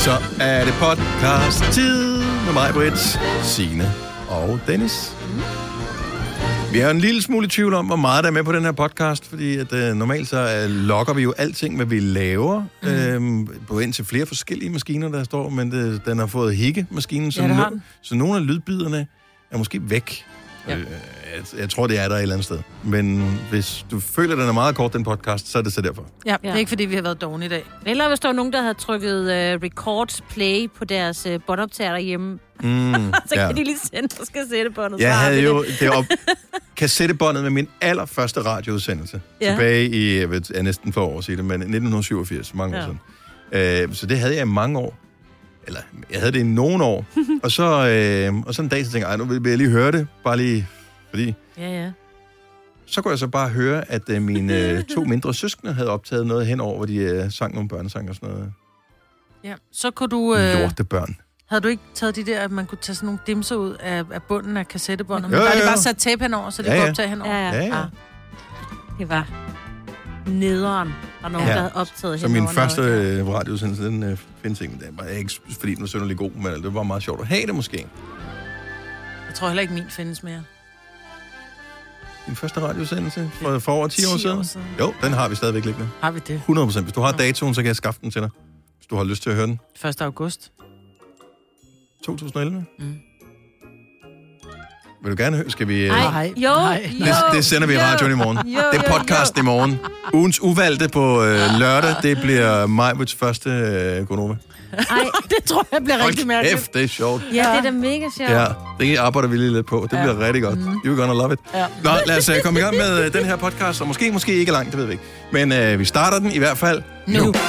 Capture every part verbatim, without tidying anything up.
Så er det podcast-tid med mig, Britt, Signe og Dennis. Vi er en lille smule i tvivl om, hvor meget der er med på den her podcast, fordi at, øh, normalt så øh, logger vi jo alting, hvad vi laver, mm. øhm, på ind til flere forskellige maskiner, der står, men det, den har fået hikke-maskinen, så, ja, no- så nogle af lydbiderne er måske væk. Ja. Øh, jeg, jeg tror, det er der et eller andet sted. Men hvis du føler, at den er meget kort, den podcast, så er det så derfor. Ja, det er ikke, fordi vi har været dogne i dag. Eller hvis der var nogen, der havde trykket uh, record play på deres uh, båndoptager derhjemme, Mm, så kan ja. de lige sende på kassettebåndet. Jeg havde jo det op kassettebåndet med min allerførste radioudsendelse. Ja. Tilbage i, jeg ved, jeg næsten for år siden, men nitten syvogfirs, mange ja. år siden. Uh, så det havde jeg i mange år. Eller, jeg havde det i nogle år. og, så, øh, og så en dag, så tænkte jeg, nu vil jeg lige høre det. Bare lige, fordi... Ja, ja. Så kunne jeg så bare høre, at øh, mine øh, to mindre søskende havde optaget noget henover, hvor de øh, sang nogle børnesang og sådan noget. Ja, så kunne du... Øh, Lortebørn. Havde du ikke taget de der, at man kunne tage sådan nogle dimser ud af, af bunden af kassettebåndet? Jo, Men jo, der er jo. de bare sat tape henover, så de Ja, ja, ja. kunne optage henover. Ja, ja. Ja, ja. Ah. Det var nederen. Der er nogen, Ja. der havde optaget Så henover min første noget. øh, radioudsendelse, den øh, findes ikke. Det var ikke, fordi den var synderlig god, men det var meget sjovt at have det måske. Jeg tror heller ikke, min findes mere. Din første radioudsendelse for, for over ti år år siden? siden. Jo, den har vi stadigvæk liggende. Har vi det? hundrede procent. Hvis du har datoen, så kan jeg skaffe den til dig. Hvis du har lyst til at høre den. første august. to tusind og elleve? Mm. Vil du gerne høre? Skal vi... øh, Nej. Jo, Nej. jo, Det, det sender vi i radioen i morgen. Jo, Det er jo, podcasten i morgen. Ugens uvalgte på øh, lørdag, det bliver Majbrits første øh, Gonova. Ej, Det tror jeg bliver rigtig Hold mærkeligt. kæft, det er sjovt. ja, det er da mega sjovt. Ja, det arbejder vi lige lidt på. Det bliver Ja. rigtig godt. Mm. You're gonna love it. Ja. Nå, lad os uh, komme i gang med uh, den her podcast, og måske, måske ikke langt, det ved vi ikke. Men uh, vi starter den i hvert fald nu. Nu.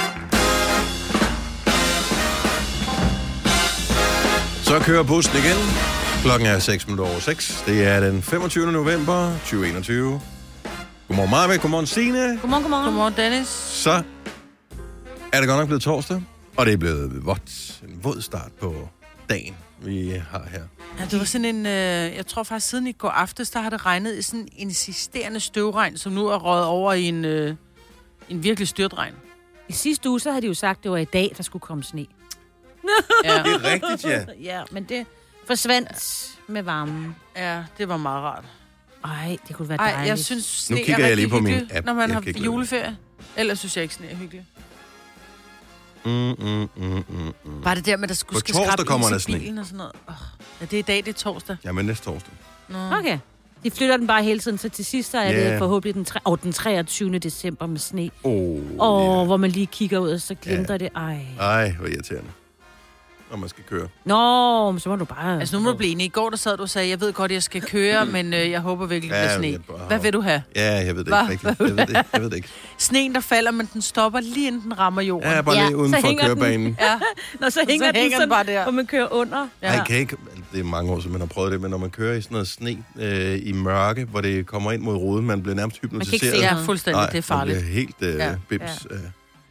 Så kører bussen igen. Klokken er seks minutter over seks. Det er den femogtyvende november to tusind og enogtyve. Godmorgen Marve, godmorgen Signe. Godmorgen, godmorgen. Godmorgen, Dennis. Så er det godt nok blevet torsdag, og det er blevet vådt. En våd start på dagen, vi har her. Ja, det var sådan en... Øh, jeg tror faktisk, siden i går aftes, der har det regnet i sådan en insisterende støvregn, som nu er røget over i en, øh, en virkelig styrtregn. I sidste uge, så havde de jo sagt, at det var i dag, der skulle komme sne. Ja, Det er rigtigt, ja. Ja, men det forsvandt med varmen. ja det var meget rart. Ej, det kunne være Ej, dejligt. jeg synes, sne Nu kigger er jeg rigtig lige på min hyggeligt, app. når man Jeg har kan ikke lade juleferie. Ellers synes jeg ikke, sne er hyggeligt. Mm, mm, mm, mm, mm. Bare det der med, at der skulle På skal torsdag skrabe kommer is der i sne. bilen og sådan noget. Oh, ja, det er i dag, det er torsdag. Jamen næste torsdag. Nå. Okay. De flytter den bare hele tiden, så til sidst så er Ja. det forhåbentlig den, tre- oh, den treogtyvende december med sne. Oh, Og yeah. hvor man lige kigger ud, og så glimter Ja. det. Ej. Ej, hvor irriterende. Når man skal køre. Nå, men så må du bare... Altså, nu må du blive enig. I går, der sad du og sagde, jeg ved godt, jeg skal køre, men øh, jeg håber virkelig, det Ja, bliver jeg sne. bare- Hvad vil du have? Ja, jeg ved det Hva? ikke rigtigt. Jeg ved det, jeg ved det ikke. Sneen, der falder, men den stopper lige inden den rammer jorden. Ja, bare Ja, lige uden så for hænger den- kørebanen. Ja. Nå, så hænger, den hænger den sådan, bare der. hvor man kører under. Ja. Ej, kan ikke, det er mange år siden, man har prøvet det, men når man kører i sådan noget sne øh, i mørke, hvor det kommer ind mod ruden, man bliver nærmest Man kan ikke hypnotiseret. se Ja, fuldstændig. Nej, det er farligt. man bliver helt øh, Ja, bims. Øh.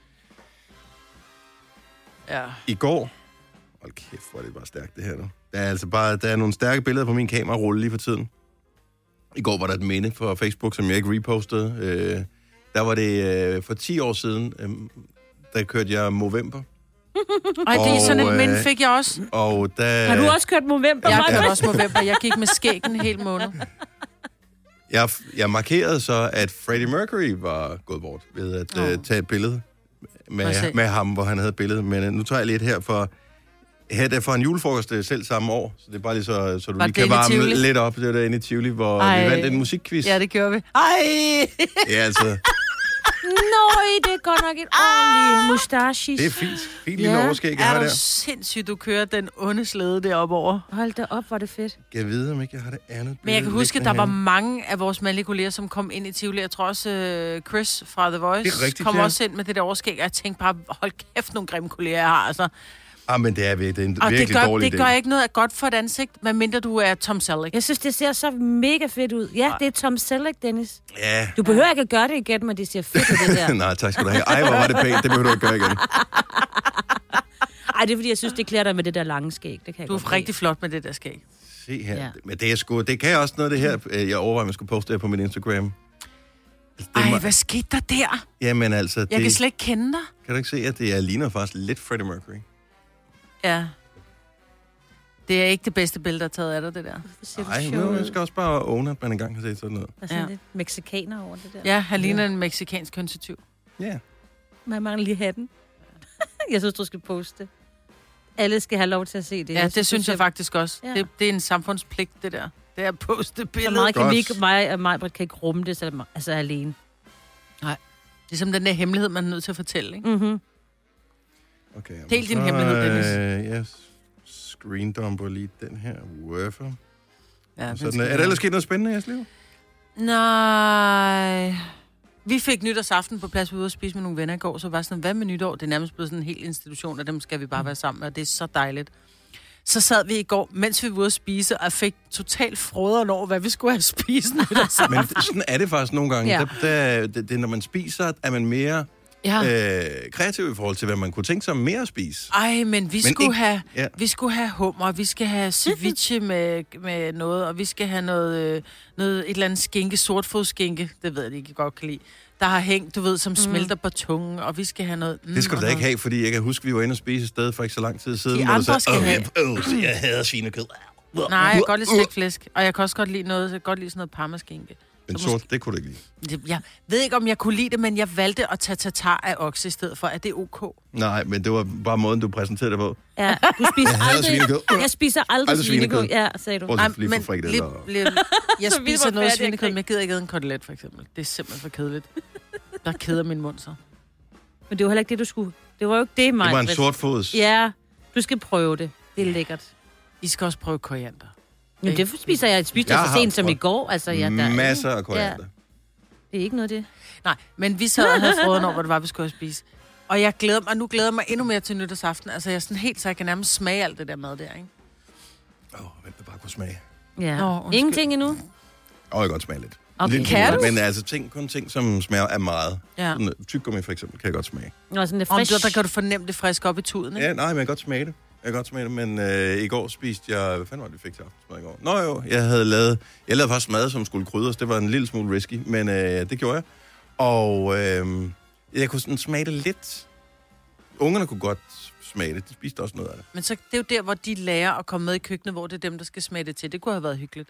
Ja. I går, hold kæft, hvor er det bare stærkt det her nu. Der er altså bare, der er nogle stærke billeder på min kamerarulle lige for tiden. I går var der et minde på Facebook, som jeg ikke repostede. Øh, der var det øh, for ti år siden, øh, der kørte jeg Movember. Ej, det er sådan en Og, minde øh, fik jeg også. Og der, Har du også kørt Movember? Jeg Maja? kørte også Movember. Jeg gik med skæggen en hel måned. jeg, jeg markerede så, at Freddie Mercury var gået bort ved at Åh. øh, tage et billede Må jeg se? med, med ham, hvor han havde et billede. Men øh, nu tager jeg lidt her for... Her er det for en julefrokost øh, selv samme år, så det er bare lige så, så du Var lige det kan inde i varme Tivoli? lidt op. Det var derinde i Tivoli, hvor Ej. vi vandt en musikquiz. Ja, det gjorde vi. Ej! Ja, altså, Nøj, det er godt nok et ordentligt mustache. det er fint. Fint lille Ja. overskæg, jeg Er har du der. sindssygt, du kører den onde slæde deroppe over. Hold da op, hvor er det fedt. Jeg ved, om ikke jeg har det andet Men jeg kan billede huske, at liggende der var herinde. mange af vores mandlige kolleger, som kom ind i Tivoli. Jeg tror også, øh, Chris fra The Voice Det er rigtigt, kom ja. også ind med det der overskæg. Og jeg tænkte bare, hold kæft, nogle grimme kolleger jeg har. Altså. Ah, men det er virkelig, det er en Og virkelig det gør, dårlig det idé. gør ikke noget godt for et ansigt, medmindre du er Tom Selleck. Jeg synes, det ser så mega fedt ud. Ja, det er Tom Selleck, Dennis. Ja. Du behøver ikke at gøre det igen, men det ser fedt ud, det der. Nej, tak skal du have. Ej, hvor var det pænt. Det behøver du ikke gøre igen. Ej, det er fordi, jeg synes, det klæder dig med det der lange skæg. Det kan jeg Du godt er rigtig flot med det der skæg. Se her. Ja. Men det er sgu, det kan også noget af det her. Jeg overvejer, om jeg skulle poste det på min Instagram. Det Ej, må- hvad skete der der? Jamen altså, Jeg det, kan slet ikke kende dig. kan du ikke se, at det er, ligner faktisk lidt Freddie Mercury? Ja. Det er ikke det bedste billede, der er taget af dig, det der. Nej, men jeg skal også bare own, at man engang har set sådan noget. Der er sådan Ja. lidt mexikaner over det der. Ja, han ligner en mexikansk hønsetyv. Ja. Man mangler lige hatten. Jeg synes, du skal poste. Alle skal have lov til at se det. Ja, det synes jeg faktisk også. Ja. Det, det er en samfundspligt, det der. Det er at poste Så billedet. meget kan Godt. vi ikke, mig og mig kan ikke rumme det, så altså alene. Det er som den der hemmelighed, man er nødt til at fortælle, ikke? Mm-hmm. Okay, jamen, Del din så, hemmelighed, Dennis. Øh, jeg screendumper lige den her wafer. Ja, den Sådan, skal er der være. ellers sket noget spændende i jeres liv? Nej. Vi fik nytårsaften på plads, vi var ude og spise med nogle venner i går, så var sådan, hvad med nytår? Det er nærmest blevet sådan en hel institution, og dem skal vi bare være sammen med, og det er så dejligt. Så sad vi i går, mens vi var ude at spise, og fik totalt fråderen over, hvad vi skulle have spist nytårsaften. Men sådan er det faktisk nogle gange. Ja. Ja. Der, der, det, det, når man spiser, er man mere Ja. øh, kreativ i forhold til, hvad man kunne tænke sig mere at spise. Ej, men vi Men skulle ikke- have, ja. vi skulle have hummer, vi skal have ceviche med, med noget, og vi skal have noget, øh, noget et eller andet skinke, sortfodsskinke, det ved jeg ikke, jeg godt kan lide. Der har hængt, du ved, som smelter på tungen, og vi skal have noget... Mm, Det skulle og du da ikke noget- have, fordi jeg kan huske, vi var inde og spise et sted for ikke så lang tid siden. De hvor du andre sagde, skal have. "Åh, jeg, øh, jeg hader svinekød. Nej, jeg kan godt lide stegt flæsk, og jeg kan også godt lide noget, jeg kan godt lide sådan noget parmaskinke. Men Så sort, måske- det kunne du ikke lide. Det- Jeg ved ikke, om jeg kunne lide det, men jeg valgte at tage tatar af okse i stedet for. Er det ok? Nej, men det var bare måden, du præsenterede det på. Ja, du spiser Jeg hader svinekød. aldrig... Jeg spiser aldrig, Aldrig svinekød. svinekød. Ja, sagde du. Prøv Nej, lige, lige men for frikadeller. lige, og- lige, jeg Så vi spiser var noget færdige svinekød, omkring. men jeg gider ikke æde en kotelet, for eksempel. Det er simpelthen for kedeligt. Der keder min mund så. Men det var heller ikke det, du skulle... Det var jo ikke det, mig. Det var en sortfods. Ja, du skal prøve det. Det er lækkert. I skal også prøve koriander. Men det spiser jeg. Jeg spiste Jeg det så har sent som i prøvet går. Altså, ja, der er Masser af ingen- koriander. Ja, det er ikke noget af det. Nej, men vi sad og havde fråden over, hvad det var, vi skulle have spist. Og jeg glæder mig, og nu glæder jeg mig endnu mere til nytårsaften. Altså, jeg er sådan helt, så jeg kan nærmest smage alt det der mad der, ikke? Åh, hvem der bare kunne smage. Ja. Nå, undskyld. Ingenting endnu. Åh, jeg kan godt smage lidt. Okay. Lidt, Kan du? Men altså, ting, kun ting, som smager af meget. Ja. Sådan, øh, tyggegummi for eksempel, kan jeg godt smage. Og sådan lidt Om frisk. du, der kan du fornemme det frisk op i tuden, ikke? Ja, nej, men jeg kan godt smage det. Jeg kan godt smage det, men øh, i går spiste jeg... Hvad fanden var det, vi fik til aftensmad i går? Nå jo, jeg havde lavet... Jeg lavede faktisk mad, som skulle krydres. Det var en lille smule risky, men øh, det gjorde jeg. Og øh, jeg kunne sådan smage det lidt. Ungerne kunne godt smage det. De spiste også noget af det. Men så det er jo der, hvor de lærer at komme med i køkkenet, hvor det er dem, der skal smage det til. Det kunne have været hyggeligt.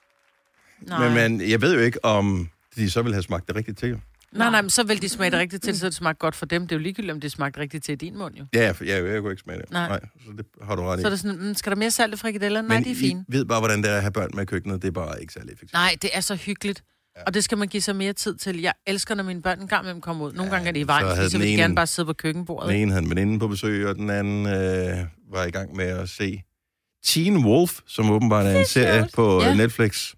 Nej. Men, men jeg ved jo ikke, om de så ville have smagt det rigtigt til. nej, nej, men så vil de smage det rigtigt til, så det smagte godt for dem. Det er jo ligegyldigt, om det smagte rigtigt til i din mund, jo. Ja, for jeg, jeg kunne ikke smage det. Nej. nej så det har du ret i. Så er det sådan, mm, skal der mere salt i frikadeller? Nej, men de er fine. I ved bare, hvordan det er at have børn med i køkkenet. Det er bare ikke særlig effektivt. Nej, det er så hyggeligt. Ja. Og det skal man give sig mere tid til. Jeg elsker, når mine børn en gang med dem kommer ud. Nogle Ja, gange er det i så vejen, havde fordi så den vil de ene- gerne bare sidde på køkkenbordet. Den ene havde en veninde på besøg, og den anden øh, var i gang med at se Teen Wolf, som åbenbart er en serie sjovt. på Ja. ja. Netflix.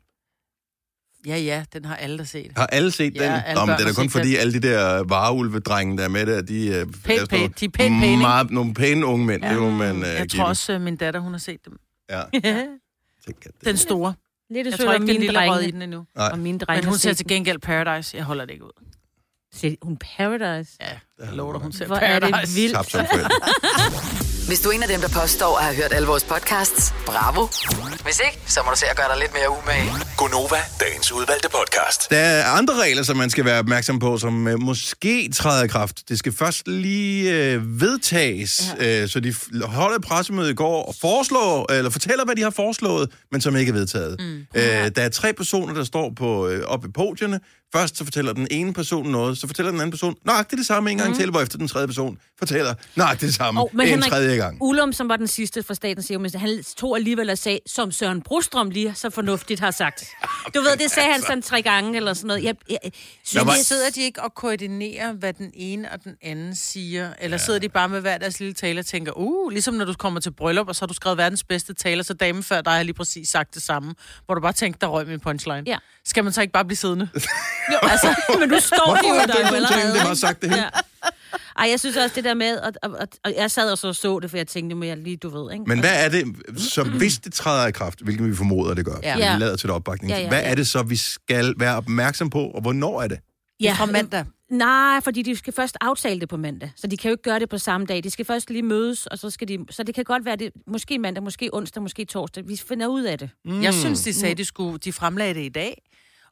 Ja, ja, den har alle der set. Har alle set Ja, den? alle Nå, men børn det er da har kun set fordi alle de der vareulvedrenge, der er med der, de, øh, Pænt, er pænt. De er pænt pæne, ikke? meget, nogle pæne unge mænd. Ja. Det må man øh, Jeg give tror dem. også, at min datter, hun har set dem. Ja, Ja. tænk, at det. Den store. Lidt Jeg sødt tror om ikke, den mine lille rød i drenge. den endnu. Nej. Og mine drenge Men hun har ser set til gengæld Paradise. Jeg holder det ikke ud. Se, hun Paradise. Ja, jeg lover dig, hun ser Hvor er Paradise. det vildt. Tabt som forældre. Hvis du er en af dem, der påstår at have hørt alle vores podcasts, bravo. Hvis ikke, så må du se at gøre dig lidt mere umage. Gonova, dagens udvalgte podcast. Der er andre regler, som man skal være opmærksom på, som øh, måske træder i kraft. Det skal først lige øh, vedtages, ja. øh, så de f- holder et pressemøde i går og foreslår, eller fortæller, hvad de har foreslået, men som ikke er vedtaget. Mm. Øh, der er tre personer, der står på øh, oppe i podierne. Først så fortæller den ene person noget, så fortæller den anden person nøjagtigt det samme en gang mm. til, hvorefter den tredje person fortæller nøjagtigt det samme Oh, men en Henrik, tredje gang. Ulum, som var den sidste fra Statens Serum Institut, han tog alligevel og sagde, som Søren Brostrøm lige så fornuftigt har sagt. Du ved, det sagde han sådan tre gange eller sådan noget. Jeg, jeg, jeg synes, Men var- de sidder de ikke og koordinerer, hvad den ene og den anden siger? Eller ja. sidder de bare med hver deres lille tale og tænker, uh, ligesom når du kommer til bryllup, og så har du skrevet verdens bedste taler, så damen før dig har lige præcis sagt det samme, hvor du bare tænker, der røg min punchline. Ja. Skal man så ikke bare blive siddende? jo, altså, men nu står de jo Hvorfor der har jo du allerede. tænkt, det har sagt det hele? Ja. Ej, jeg synes også det der med, og, og, og, og jeg sad og så, så det, for jeg tænkte, må jeg lige, du ved, ikke? Men hvad er det, så hvis det træder i kraft, hvilket vi formoder, det gør, Ja. ja. Ja. vi lader til det opbakning, Ja, ja, ja, ja, hvad ja. er det så, vi skal være opmærksom på, og hvornår er det? Ja, Fra mandag. Nej, fordi de skal først aftale det på mandag, så de kan jo ikke gøre det på samme dag. De skal først lige mødes, og så skal de... Så det kan godt være, det måske mandag, måske onsdag, måske torsdag. Vi finder ud af det. Mm. Jeg synes, de sagde, de, skulle, de fremlagde det i dag,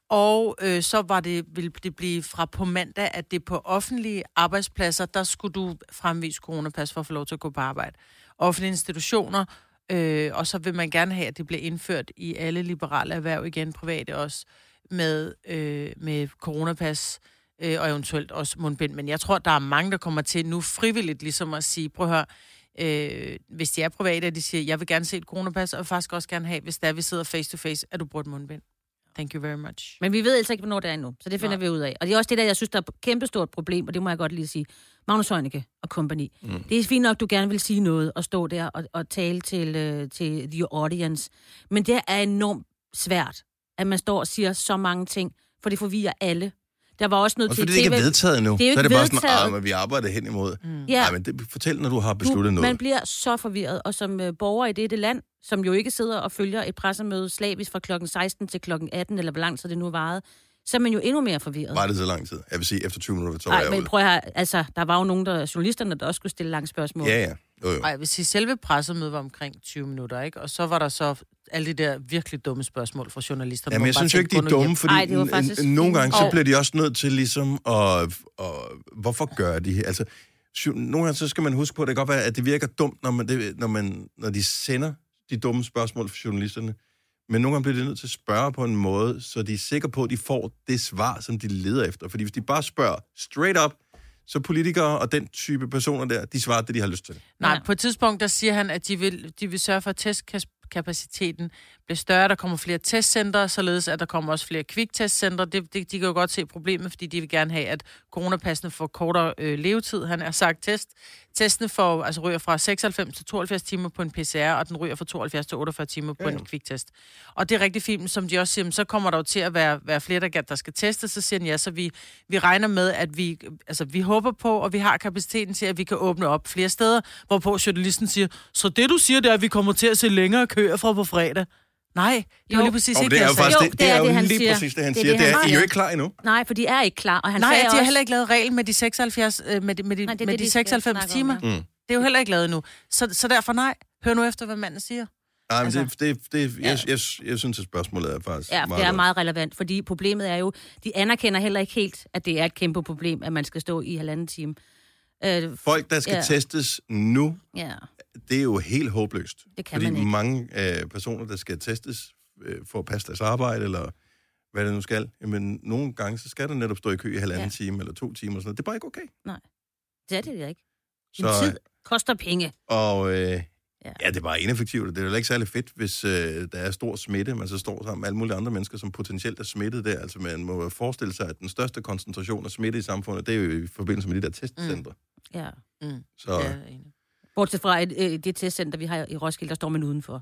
Og øh, så var det, ville det blive fra på mandag, at det på offentlige arbejdspladser, der skulle du fremvise coronapas for at få lov til at gå på arbejde. Offentlige institutioner, øh, og så vil man gerne have, at det bliver indført i alle liberale erhverv igen, private også, med, øh, med coronapas øh, og eventuelt også mundbind. Men jeg tror, der er mange, der kommer til nu frivilligt ligesom at sige, prøv at høre, øh, hvis de er private, og de siger, jeg vil gerne se et coronapas, og faktisk også gerne have, hvis der vi sidder face to face, at du bruger et mundbind. Thank you very much. Men vi ved altså ikke, hvornår det er endnu, så det finder Nej. vi ud af. Og det er også det der, jeg synes, der er et kæmpestort problem, og det må jeg godt lige sige. Magnus Heunicke og company. Mm. Det er fint nok, du gerne vil sige noget, og stå der og, og tale til, uh, til the audience. Men det er enormt svært, at man står og siger så mange ting, for det forvirrer alle. Der var også noget også til fordi det ikke er vedtaget endnu. Det er så er det vedtaget. bare sådan, at vi arbejder hen imod. Mm. Ja. Ej, men det, fortæl, når du har besluttet du, noget. Man bliver så forvirret, og som uh, borger i dette land, som jo ikke sidder og følger et pressemøde slavisk fra klokken seksten til klokken atten, eller hvor lang tid det nu varede, så er man jo endnu mere forvirret. Var det så lang tid? Jeg vil sige, efter tyve minutter, så var jeg men prøv at høre, altså, der var jo nogle der journalisterne, der også skulle stille lange spørgsmål. Ja, ja. Jo, jo. Ej, jeg vil sige, selve pressemødet var omkring tyve minutter, ikke? Og så var der så alle de der virkelig dumme spørgsmål fra journalisterne. Jamen, jeg synes jo ikke, de er dumme, fordi Ej, n- nogle gange, så bliver de også nødt til ligesom at... Og, hvorfor gør de? Altså, nogle gange, så skal man huske på, at det kan godt være, at det virker dumt, når, man, det, når, man, når de sender de dumme spørgsmål fra journalisterne. Men nogle gange bliver de nødt til at spørge på en måde, så de er sikre på, at de får det svar, som de leder efter. Fordi hvis de bare spørger straight up, så politikere og den type personer der, de svarer det, de har lyst til. Nej, på et tidspunkt, der siger han, at de vil, de vil sørge for, at testkapaciteten bliver større. Der kommer flere testcentre, således at der kommer også flere kviktestcentre. Det, det, de kan jo godt se problemet, fordi de vil gerne have, at coronapassene får kortere øh, levetid. Han har sagt test. Testene får, altså, ryger fra seksoghalvfems til tooghalvfjerds timer på en P C R, og den ryger fra tooghalvfjerds til otteogfyrre timer på ja. en kviktest. Og det er rigtig fint, som de også siger, så kommer der jo til at være, være flere, der, der skal testes. Så siger han, ja, så vi, vi regner med, at vi, altså, vi håber på, og vi har kapaciteten til, at vi kan åbne op flere steder, hvorpå journalisten siger, så det du siger, det er, at vi kommer til at se længere køer fra på fredag. Nej, det er jo lige præcis oh, ikke det. Er jo faktisk, jo, det, det er jo det, lige siger. præcis det, han det siger. Det, det er, han I er jo ikke klar endnu. Nej, for de er ikke klar. Og han Nej, de har også... heller ikke lavet regel med de seksoghalvfjerds, med de, med de, Nej, det, med det, de, de seksoghalvfems timer. Mm. Det er jo heller ikke lavet endnu. Så, så derfor nej. Hør nu efter, hvad manden siger. Nej, men altså, det, det, det, jeg, jeg, jeg, jeg synes, at spørgsmålet er faktisk ja, meget det er godt. meget relevant, fordi problemet er jo, de anerkender heller ikke helt, at det er et kæmpe problem, at man skal stå i halvanden time. Øh, Folk, der skal ja. testes nu, ja. det er jo helt håbløst. Det kan fordi man ikke. mange øh, personer, der skal testes øh, for at passe deres arbejde, eller hvad det nu skal, jamen nogle gange, så skal der netop stå i kø i halvanden ja. time, eller to timer, og sådan noget. Det er bare ikke okay. Nej, det er det ikke. Din så, tid koster penge. Og øh, ja. ja, det er bare ineffektivt. Det er jo ikke særlig fedt, hvis øh, der er stor smitte, man så står sammen med alle mulige andre mennesker, som potentielt er smittet der. Altså man må forestille sig, at den største koncentration af smitte i samfundet, det er jo i forbindelse med de der testcentre. Mm. Ja. Mm. Så... Ja, bortset fra et, øh, det testcenter, vi har i Roskilde, der står man udenfor.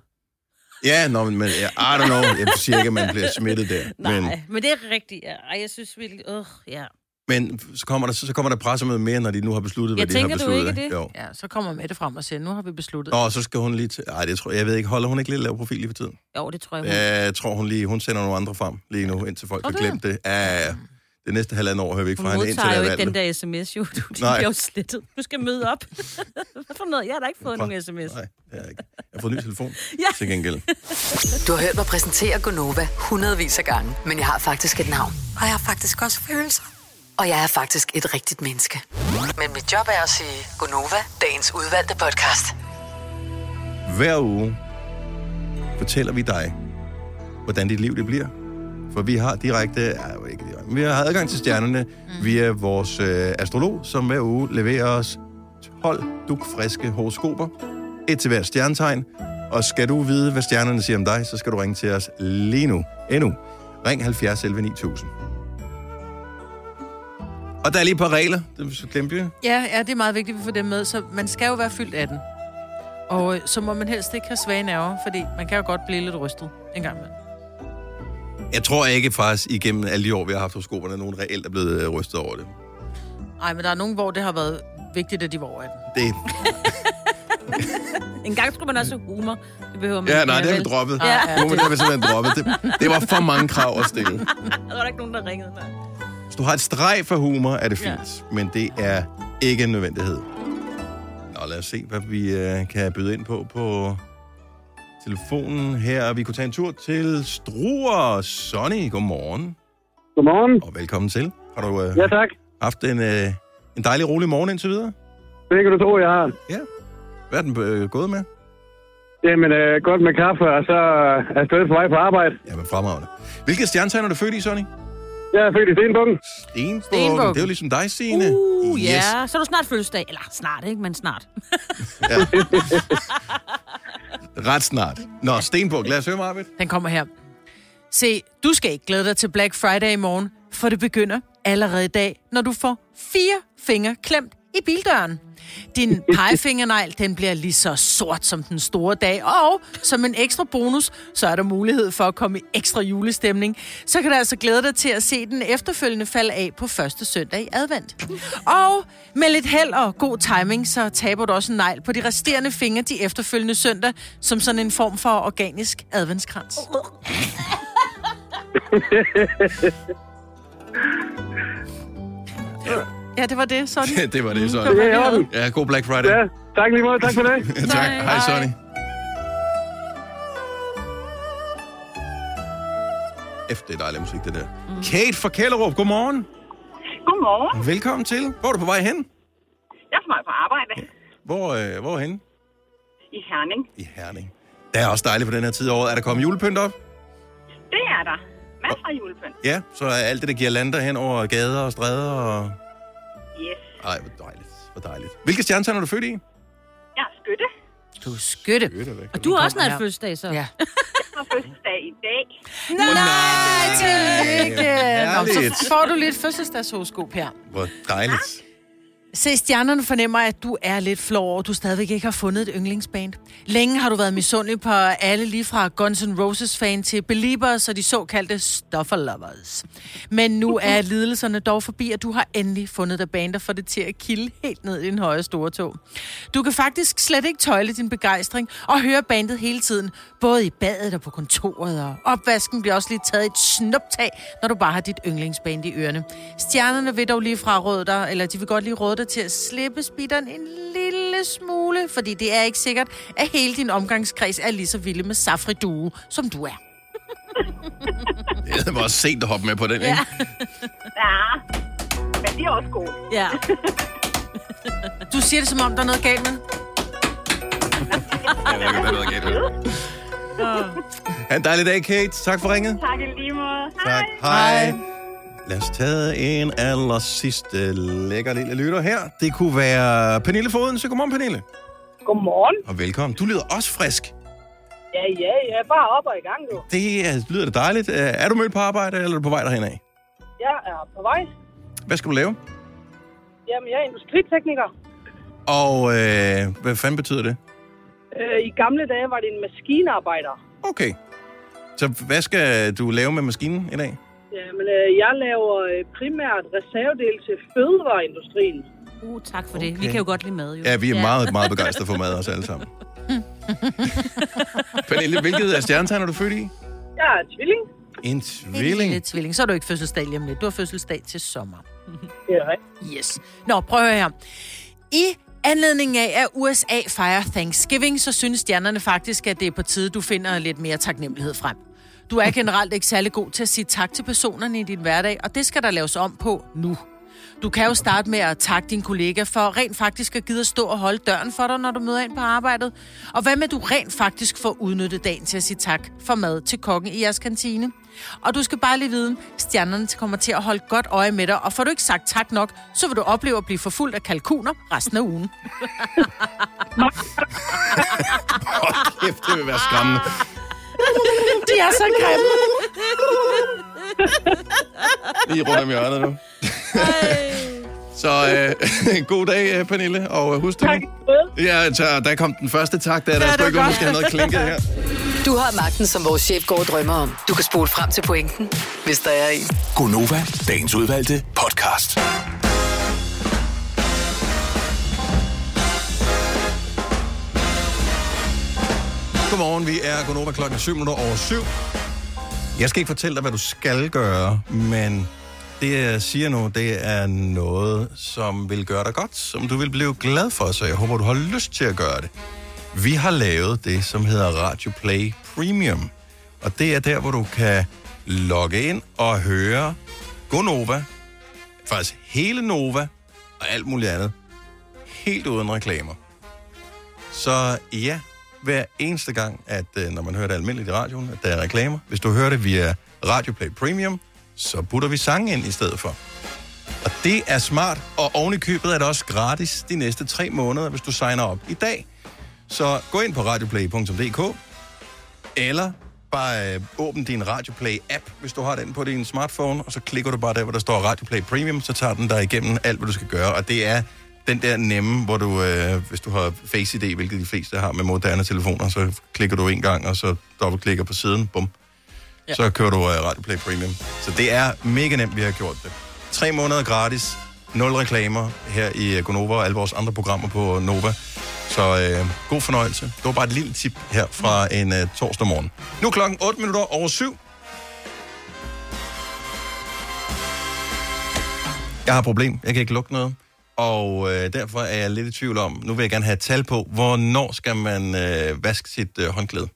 Ja, no, men I don't know. Jeg siger ikke, at man bliver smittet der. Nej, men, men det er rigtigt. Ja. Ej, jeg synes virkelig... Øh, ja. Men så kommer der, så kommer der pressemøde mere, når de nu har besluttet, jeg hvad de har besluttet. Jeg tænker du ikke det? Jo. Ja, så kommer Mette frem og siger, nu har vi besluttet. Og så skal hun lige til... Ej, det tror jeg, jeg ved ikke. Holder hun ikke lidt lav profil lige for tiden? Jo, det tror jeg, hun... Ja, jeg tror, hun lige... Hun sender nogle andre frem lige nu, indtil folk har glemt det. Ja, ja. Det næste halvandet år hører vi ikke fra hende indtil der er valget. Hun modtager jo ikke den der sms, jo. De bliver jo slettet. Du skal møde op. Hvad for noget? Jeg har da ikke fået nogen sms. Nej, det har jeg ikke. Jeg har fået en ny telefon ja. til gengæld. Du har hørt mig præsentere Gonova hundredvis af gange, men jeg har faktisk et navn. Og jeg har faktisk også følelser. Og jeg er faktisk et rigtigt menneske. Men mit job er at sige Gonova, dagens udvalgte podcast. Hver uge fortæller vi dig, hvordan dit liv det bliver. For vi har direkte, ja, ikke direkte, vi har adgang til stjernerne mm. via vores øh, astrolog, som hver uge leverer os tolv dugfriske horoskoper. Et til hver stjernetegn. Og skal du vide, hvad stjernerne siger om dig, så skal du ringe til os lige nu. Endnu. Ring halvfjerds elleve ni tusind. Og der er lige et par regler, det glemte vi. Ja, ja, det er meget vigtigt, at vi får dem med. Så man skal jo være fyldt atten. Og så må man helst ikke have svage nerver, fordi man kan jo godt blive lidt rystet en gang med. Jeg tror ikke faktisk igennem alle de år, vi har haft horoskoperne, at nogen reelt er blevet rystet over det. Nej, men der er nogen, hvor det har været vigtigt, at de var over atten. Det... En gang skulle man også have humor. Det behøver man ja, ikke. nej, det har vi droppet. Ja, ja, humor, det har vi simpelthen droppet. Det, det var for mange krav at stille. Der var ikke nogen, der ringede mig. Hvis du har et streg for humor, er det fint. Ja. Men det er ikke en nødvendighed. Nå, lad os se, hvad vi øh, kan byde ind på på telefonen her. Vi kunne tage en tur til Struer. Sonny, godmorgen. Godmorgen. Og velkommen til. Har du øh, Ja, tak. haft en, øh, en dejlig, rolig morgen indtil videre? Det kan du tro, jeg har. Ja. Hvad er den øh, gået med? Jamen, øh, godt med kaffe, og så er jeg stadig på vej på arbejde. Jamen, fremragende. Hvilket stjernetegn er du født i, Sonny? Jeg er født i Stenbukken. Stenbukken. Stenbukken. Det er jo ligesom dig, Signe. Uh, Yes. ja. Så er du snart fødselsdag. Eller snart, ikke? Men snart. Ja. Ret snart. Nå, Stenbuk, lad os høre, Marvitt. Den kommer her. Se, du skal ikke glæde dig til Black Friday i morgen, for det begynder allerede i dag, når du får fire fingre klemt i bildøren. Din pegefingernegl, den bliver lige så sort som den store dag, og som en ekstra bonus, så er der mulighed for at komme i ekstra julestemning. Så kan du altså glæde dig til at se den efterfølgende falde af på første søndag i advent. Og med lidt held og god timing, så taber du også en negl på de resterende fingre de efterfølgende søndag, som sådan en form for organisk adventskrans. Ja, det var det, Sonny. Det var det, Sonny. Det er i orden. Ja, god Black Friday. Ja, tak lige måde. Tak for det. Ja, tak. Hej, Sonny. Efter det er dejlig musik, det der. Mm. Kate fra Kælderup, godmorgen. Godmorgen. Velkommen til. Hvor er du på vej hen? Jeg er på vej på arbejde. Hvor, øh, hvor hen? I Herning. I Herning. Det er også dejligt på den her tid af året. Er der kommet julepynt op? Det er der. Masser af julepynt. Ja, så er alt det, der giver lander hen over gader og stræder og... Yes. Ej, hvor dejligt. Hvor dejligt. Hvilke stjernetegn er du født i? Jeg er skytte. Du er skytte. Og du har også snart fødselsdag, så. Ja. Jeg har fødselsdag i dag. Nej, nej, tillykke. Nå, Herligt. så får du lidt fødselsdagshoroskop her. Hvor dejligt. Se, stjernerne fornemmer, at du er lidt flov over, at du stadigvæk ikke har fundet et yndlingsband. Længe har du været misundelig på alle, lige fra Guns N' Roses-fan til Beliebers og de såkaldte Stuffer Lovers. Men nu er lidelserne dog forbi, at du har endelig fundet dig band, der får det til at kilde helt ned i din høje store tog. Du kan faktisk slet ikke tøjle din begejstring og høre bandet hele tiden, både i badet og på kontoret, og opvasken bliver også lige taget et snuptag, når du bare har dit yndlingsband i ørerne. Stjernerne vil dog lige fraråde dig, eller de vil godt lige råde dig til at slippe speederen en lille smule, fordi det er ikke sikkert, at hele din omgangskreds er lige så vilde med Safri Due, som du er. Jeg var også sent at hoppe med på den, ikke? Ja. Ja, men de er også gode. Ja. Du siger det, som om der er noget galt med. Ja, der kan være noget galt med. Ha' en dejlig dag, Kate. Tak for ringet. Tak i lige måde. Tak. Hej. Lad os tage en aller sidste lækker lille lytter her. Det kunne være Pernille Foden. Så godmorgen, Pernille. Godmorgen. Og velkommen. Du lyder også frisk. Ja, ja, jeg er bare op og i gang, du. Det er, lyder da dejligt. Er du mødt på arbejde, eller er du på vej derhen af? Jeg er på vej. Hvad skal du lave? Jamen, jeg er industritekniker. Og øh, hvad fanden betyder det? Øh, I gamle dage var det en maskinarbejder. Okay. Så hvad skal du lave med maskinen i dag? Jamen, øh, jeg laver øh, primært reservedel til fødevareindustrien. Uh, tak for Okay. det. Vi kan jo godt lide mad, jo. Ja, vi er meget, meget begejstrede for mad os alle sammen. Pernille, hvilket af stjernetegn er du født i? Jeg er tvilling. En En tvilling. lille tvilling. Så er du ikke fødselsdag lige om lidt. Du har fødselsdag til sommer. Det er rigtigt. Yes. Nå, prøv at høre her. I anledning af, at U S A fejrer Thanksgiving, så synes stjernerne faktisk, at det er på tide, du finder lidt mere taknemmelighed frem. Du er generelt ikke særlig god til at sige tak til personerne i din hverdag, og det skal der laves om på nu. Du kan jo starte med at takke din kollega for rent faktisk at gide at stå og holde døren for dig, når du møder ind på arbejdet. Og hvad med, at du rent faktisk får udnyttet dagen til at sige tak for mad til kokken i jeres kantine? Og du skal bare lige vide, stjernerne kommer til at holde godt øje med dig, og får du ikke sagt tak nok, så vil du opleve at blive forfulgt af kalkuner resten af ugen. Hold kæft, det vil være skræmmende. De er så grimme. Lige rundt om hjørnet nu. Så øh, god dag, Pernille, og husk det. Tak. Ja, så der kom den første tak, der, der Ja, skulle det ikke var være, måske have noget klinket her. Du har magten, som vores chef går og drømmer om. Du kan spole frem til pointen, hvis der er en. Gonova, dagens udvalgte podcast. Godmorgen, vi er Gonova klokken syv minutter over syv. Jeg skal ikke fortælle dig, hvad du skal gøre, men det, jeg siger nu, det er noget, som vil gøre dig godt, som du vil blive glad for, så jeg håber, du har lyst til at gøre det. Vi har lavet det, som hedder Radio Play Premium, og det er der, hvor du kan logge ind og høre Gonova, faktisk hele Nova og alt muligt andet, helt uden reklamer. Så ja, hver eneste gang, at når man hører det almindeligt i radioen, at der er reklamer. Hvis du hører det via Radioplay Premium, så putter vi sange ind i stedet for. Og det er smart, og oven i købet er det også gratis de næste tre måneder, hvis du signer op i dag. Så gå ind på radioplay punktum d k, eller bare øh, åbn din Radioplay-app, hvis du har den på din smartphone, og så klikker du bare der, hvor der står Radioplay Premium, så tager den dig igennem alt, hvad du skal gøre. Og det er den der nemme, hvor du, øh, hvis du har Face I D, hvilket de fleste har med moderne telefoner, så klikker du en gang, og så dobbeltklikker på siden, bum. Ja. Så kører du øh, Radioplay Premium. Så det er mega nemt, vi har gjort det. Tre måneder gratis, nul reklamer her i Gonova og alle vores andre programmer på Nova. Så øh, god fornøjelse. Det var bare et lille tip her fra en øh, torsdag morgen. Nu er klokken otte minutter over syv. Jeg har et problem. Jeg kan ikke lukke noget. Og øh, derfor er jeg lidt i tvivl om, nu vil jeg gerne have et tal på, hvornår skal man øh, vaske sit øh, håndklæde?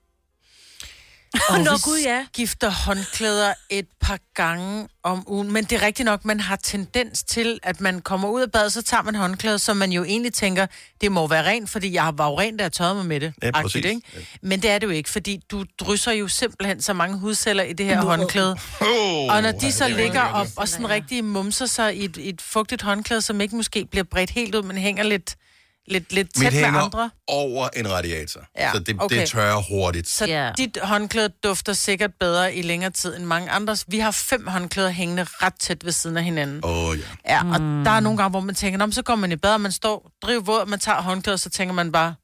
Og Nå, Gud, ja. skifter håndklæder et par gange om ugen. Men det er rigtigt nok, man har tendens til, at man kommer ud af badet, så tager man håndklædet, som man jo egentlig tænker, det må være rent, fordi jeg var jo rent, da jeg tørrede mig med det. Ja, Aktigt, præcis. ikke? Men det er det jo ikke, fordi du drysser jo simpelthen så mange hudceller i det her håndklæde. Oh, og når de så ligger op og sådan rigtig mumser sig i et, et fugtigt håndklæde, som ikke måske bliver bredt helt ud, men hænger lidt... Lidt, lidt tæt med andre. Over en radiator, ja, så det, okay. det tørrer hurtigt. Så yeah. dit håndklæde dufter sikkert bedre i længere tid end mange andres. Vi har fem håndklæder hængende ret tæt ved siden af hinanden. Åh oh, ja. Ja, og mm. der er nogle gange, hvor man tænker, så går man i bad, og man står, driver våd, og man tager håndklædet, så tænker man bare,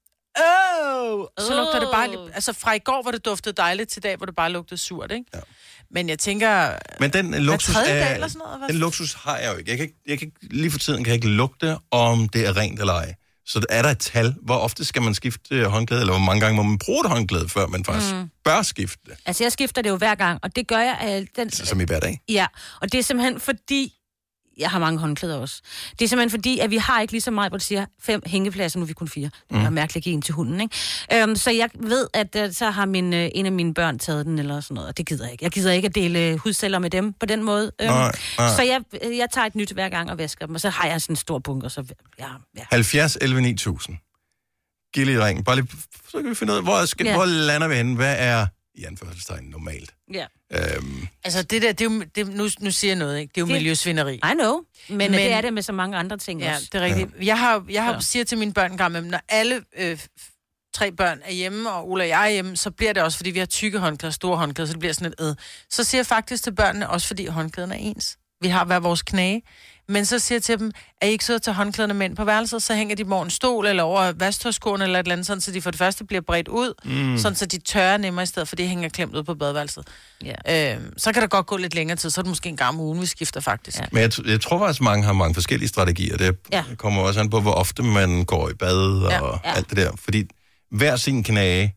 åh! Så lugter det bare, altså fra i går, hvor det duftede dejligt, til i dag, hvor det bare lugtede surt, ikke? Ja. Men jeg tænker... Men den luksus, er, eller sådan noget, den luksus har jeg jo ikke. Jeg kan ikke, jeg kan ikke. Lige for tiden kan jeg ikke lugte, om det er rent eller ej. Så er der et tal, hvor ofte skal man skifte håndklæde, eller hvor mange gange må man bruge et håndklæde, før man faktisk mm. bør skifte det? Altså, jeg skifter det jo hver gang, og det gør jeg... Uh, den, Som i hver dag? Ja, og det er simpelthen fordi... Jeg har mange håndklæder også. Det er simpelthen fordi, at vi har ikke lige så meget, hvor du siger, fem hængepladser, nu er vi kun fire. Det er mm. mærkeligt at give en til hunden, ikke? Um, så jeg ved, at uh, så har min, uh, en af mine børn taget den, eller sådan noget, og det gider jeg ikke. Jeg gider ikke at dele hudceller med dem på den måde. Um, nej, nej. Så jeg, jeg tager et nyt hver gang og vasker dem, og så har jeg sådan en stor bunker, så ja, ja. halvfjerds elleve ni tusind. Giv lige ring. Bare lige, så kan vi finde ud af, hvor, skal, ja. hvor lander vi henne? Hvad er, i anførselstegn, normalt? Ja. Øhm. Altså, det der, det er jo, det, nu, nu siger jeg noget, ikke? Det er jo det, miljøsvineri. I know, men, men det er det med så mange andre ting ja, også. det er rigtigt. Ja. Jeg har, jeg har siger til mine børn en gang med, når alle øh, tre børn er hjemme, og Ola og jeg er hjemme, så bliver det også, fordi vi har tykke håndklæder, store håndklæder, så det bliver sådan et æd. Så siger jeg faktisk til børnene, også fordi håndklæderne er ens. Vi har hver vores knæ. Men så siger jeg til dem, at I ikke så tager håndklæderne med ind på værelset, så hænger de dem over en stol, eller over vasktøjskoen, eller et eller andet, sådan, så de for det første bliver bredt ud, mm. sådan så de tørrer nemmere i stedet, for det hænger klemt ud på badeværelset. Yeah. Øh, så kan der godt gå lidt længere tid, så er det måske en gang om ugen, vi skifter faktisk. Ja. Men jeg, jeg tror faktisk, mange har mange forskellige strategier. Det ja. kommer også an på, hvor ofte man går i bad og ja. Ja. alt det der. Fordi hver sin knage,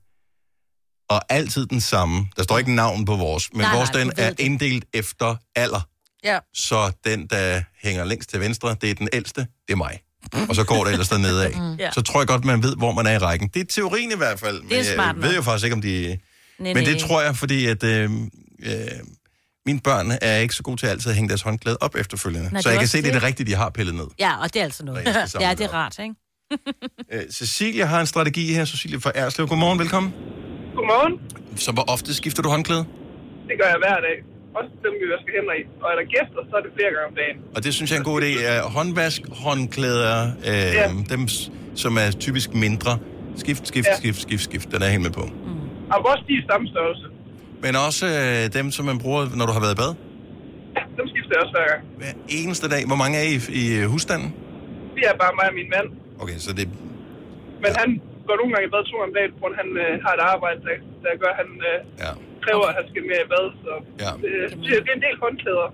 og altid den samme. Der står ikke navn på vores, men nej, vores nej, den er det. inddelt efter alder. Ja. Så den, der hænger længst til venstre, det er den ældste, det er mig. Og så går det ellers dernede af. Mm. Ja. Så tror jeg godt, man ved, hvor man er i rækken. Det er teorien i hvert fald. Men det er smart, jeg ved jo faktisk ikke, om de... Nej, men det tror jeg, fordi at... Øh, øh, mine børn er ikke så gode til altid at hænge deres håndklæde op efterfølgende. Nej, så jeg kan se, det er det rigtige, de har pillet ned. Ja, og det er altså noget. Ja, det er rart, ikke? øh, Cecilia har en strategi her. Cecilia fra Erslev. Godmorgen, velkommen. Godmorgen. Så hvor ofte skifter du håndklæde? Det gør jeg hver dag. Også dem, vi vasker hænder i. Og er der gæster, så er det flere gange om dagen. Og det synes jeg er en god idé. Håndvask, håndklæder, øh, ja. dem som er typisk mindre. Skift, skift, ja. skift, skift, skift. Den er helt med på. Mm. Og også de i samme størrelse. Men også øh, dem, som man bruger, når du har været i bad? Ja, dem skifter jeg også hver gang. Hver eneste dag. Hvor mange er I i husstanden? Vi er bare mig og min mand. Okay, så det... Men ja. han går nogle gange i bad to gange om dagen, hvor han øh, har et arbejde, der, der gør, han øh, ja. kræver, okay. at han skal mere i bad. Så ja. det, det, det er en del håndklæder.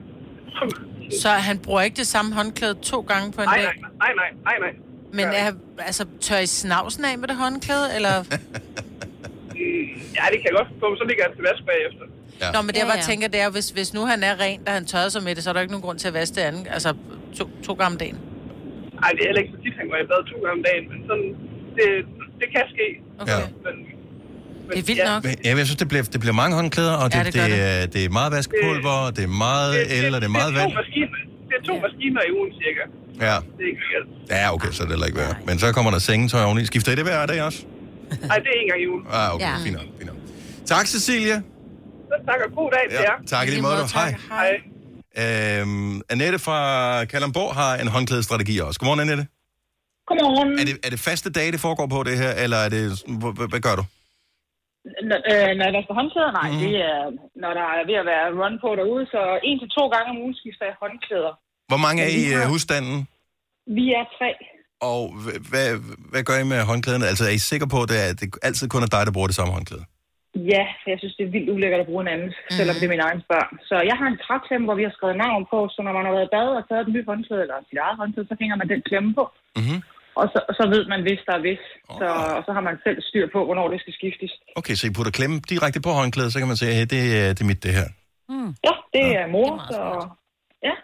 Så han bruger ikke det samme håndklæde to gange på en nej, dag? Nej, nej, nej, nej, nej. Men er, altså, tør I snavsen af med det håndklæde, eller... Ja, det kan jeg godt få, så ligger han til vask bagefter. Ja. Nå, men det jeg bare ja, ja. tænker, det er, hvis, hvis nu han er ren, da han tørrer sig med det, så er der ikke nogen grund til at vaske det andet, altså to, to gange om dagen. Nej, det er heller ikke så tit, han går i bad to gange om dagen, men sådan, det, det kan ske. Okay. Ja. Men, Det er vildt nok. Ja, jeg synes, det bliver, det bliver mange håndklæder, og det, Ja, det, det det, gør er, det er meget vaskepulver, det er meget el, og det er meget det er vand. to maskiner. Det er to maskiner i ugen, cirka. Ja. Det er ikke galt. Ja, okay, så er det heller ikke værd. Men så kommer der sengetøj oveni. Skifter I det hver dag også? Nej, det er en gang i ugen. Ah, okay, Ja. fint nok, fint nok. Tak, Cecilia. Så tak og god dag til Ja, jer. tak i lige måde. Hej. Hej. Øhm, Annette fra Kalundborg har en håndklædestrategi også. Godmorgen, Annette. Godmorgen. Er det, er det faste dage, det foregår på det her, eller er det, hvad, hvad gør du? N- øh, når jeg vasker håndklæder? Nej, Mhm. mm. det er, når der er ved at være run på derude, så en til to gange om ugen skifter jeg håndklæder. Hvor mange er i Vi har- uh, husstanden? Vi er tre. Og hvad, hvad, hvad gør I med håndklæderne? Altså, er I sikre på, at det, er, at det altid kun er dig, der bruger det samme håndklæde? Ja, for jeg synes, det er vildt ulækkert at bruge en anden, mm. selvom det er mine egne børn. Så jeg har en træklemme, hvor vi har skrevet navn på, så når man har været i bad og taget et nyt håndklæde, eller sit eget håndklæde, så hænger man den klemme på. Mm-hmm. Og så, så ved man, hvis der er hvis. Oh. Så, og så har man selv styr på, hvornår det skal skiftes. Okay, så I putter klemme direkte på håndklædet, så kan man sige, at hey, det, er- det er mit, det her. Mm. Ja, det er mor, Det er meget så... Ja.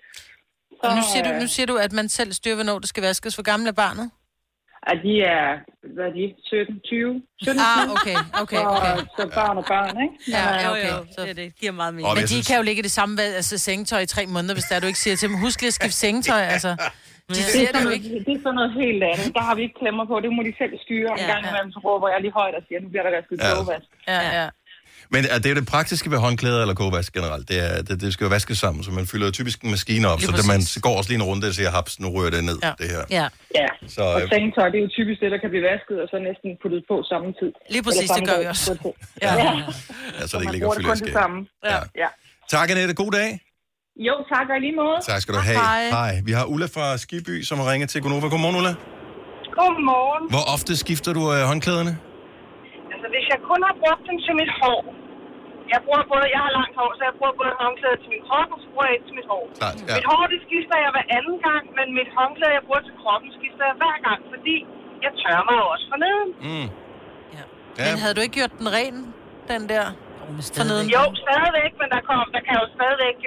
Og nu Så, siger, du, øh, nu siger du, at man selv styrer, hvornår det skal vaskes. Hvor gammel er barnet? at de er, hvad er de, sytten, tyve, sytten, Ah, okay, okay, okay. Så, så børn og børn, ikke? Ja, Men, ja, øh, okay. Så det, det giver meget mening. Og Men jeg de synes- kan jo ligge i det samme altså, sengetøj i tre måneder, hvis der du ikke siger til dem, husk lige at skifte sengetøj, altså. De Det er, siger det sådan jo noget, ikke. det er sådan noget helt andet. Der har vi ikke klemmer på. Det må de selv styre. En Ja, gang ja. imellem, så råber jeg lige højt og siger, nu bliver der vasket Ja. kogevask. Ja, ja. Men er det er jo det praktiske ved håndklæder eller kogevask generelt. Det, er, det, det skal jo vaskes sammen, så man fylder jo typisk en maskine op, Lige så det, man præcis. går også lige en runde og siger, haps, nu ryger det ned, Ja. det her. Ja. Ja, Så, og øh, sengetøj, det er jo typisk det, der kan blive vasket, og så næsten puttet på samme tid. Lige præcis, Eller det samme gør vi dag også. på. Ja. Ja, ja, så så det ikke man ligger og bruger det fylder i kun det skabet. samme. Ja. Ja. Tak, Annette. God dag. Jo, tak og i lige måde. Tak skal du have. Hej. Hej. Vi har Ulla fra Skiby, som har ringet til Gonova. Godmorgen, Ulla. Godmorgen. Hvor ofte skifter du øh, håndklæderne? Altså, hvis jeg kun har brugt dem til mit hår. Jeg bruger både, jeg har langt hår, så jeg bruger både håndklæder til min krop, og så bruger jeg et til mit hår. Klart, ja. Mit hår, det skifter jeg hver anden gang, men mit håndklæde, jeg bruger til kroppen, skifter jeg hver gang, fordi jeg tørrer mig jo også forneden. Mm. Ja. Ja. Men havde du ikke gjort den ren, den der? Forneden? Jo, stadigvæk, men der, kom, der kan jo stadigvæk...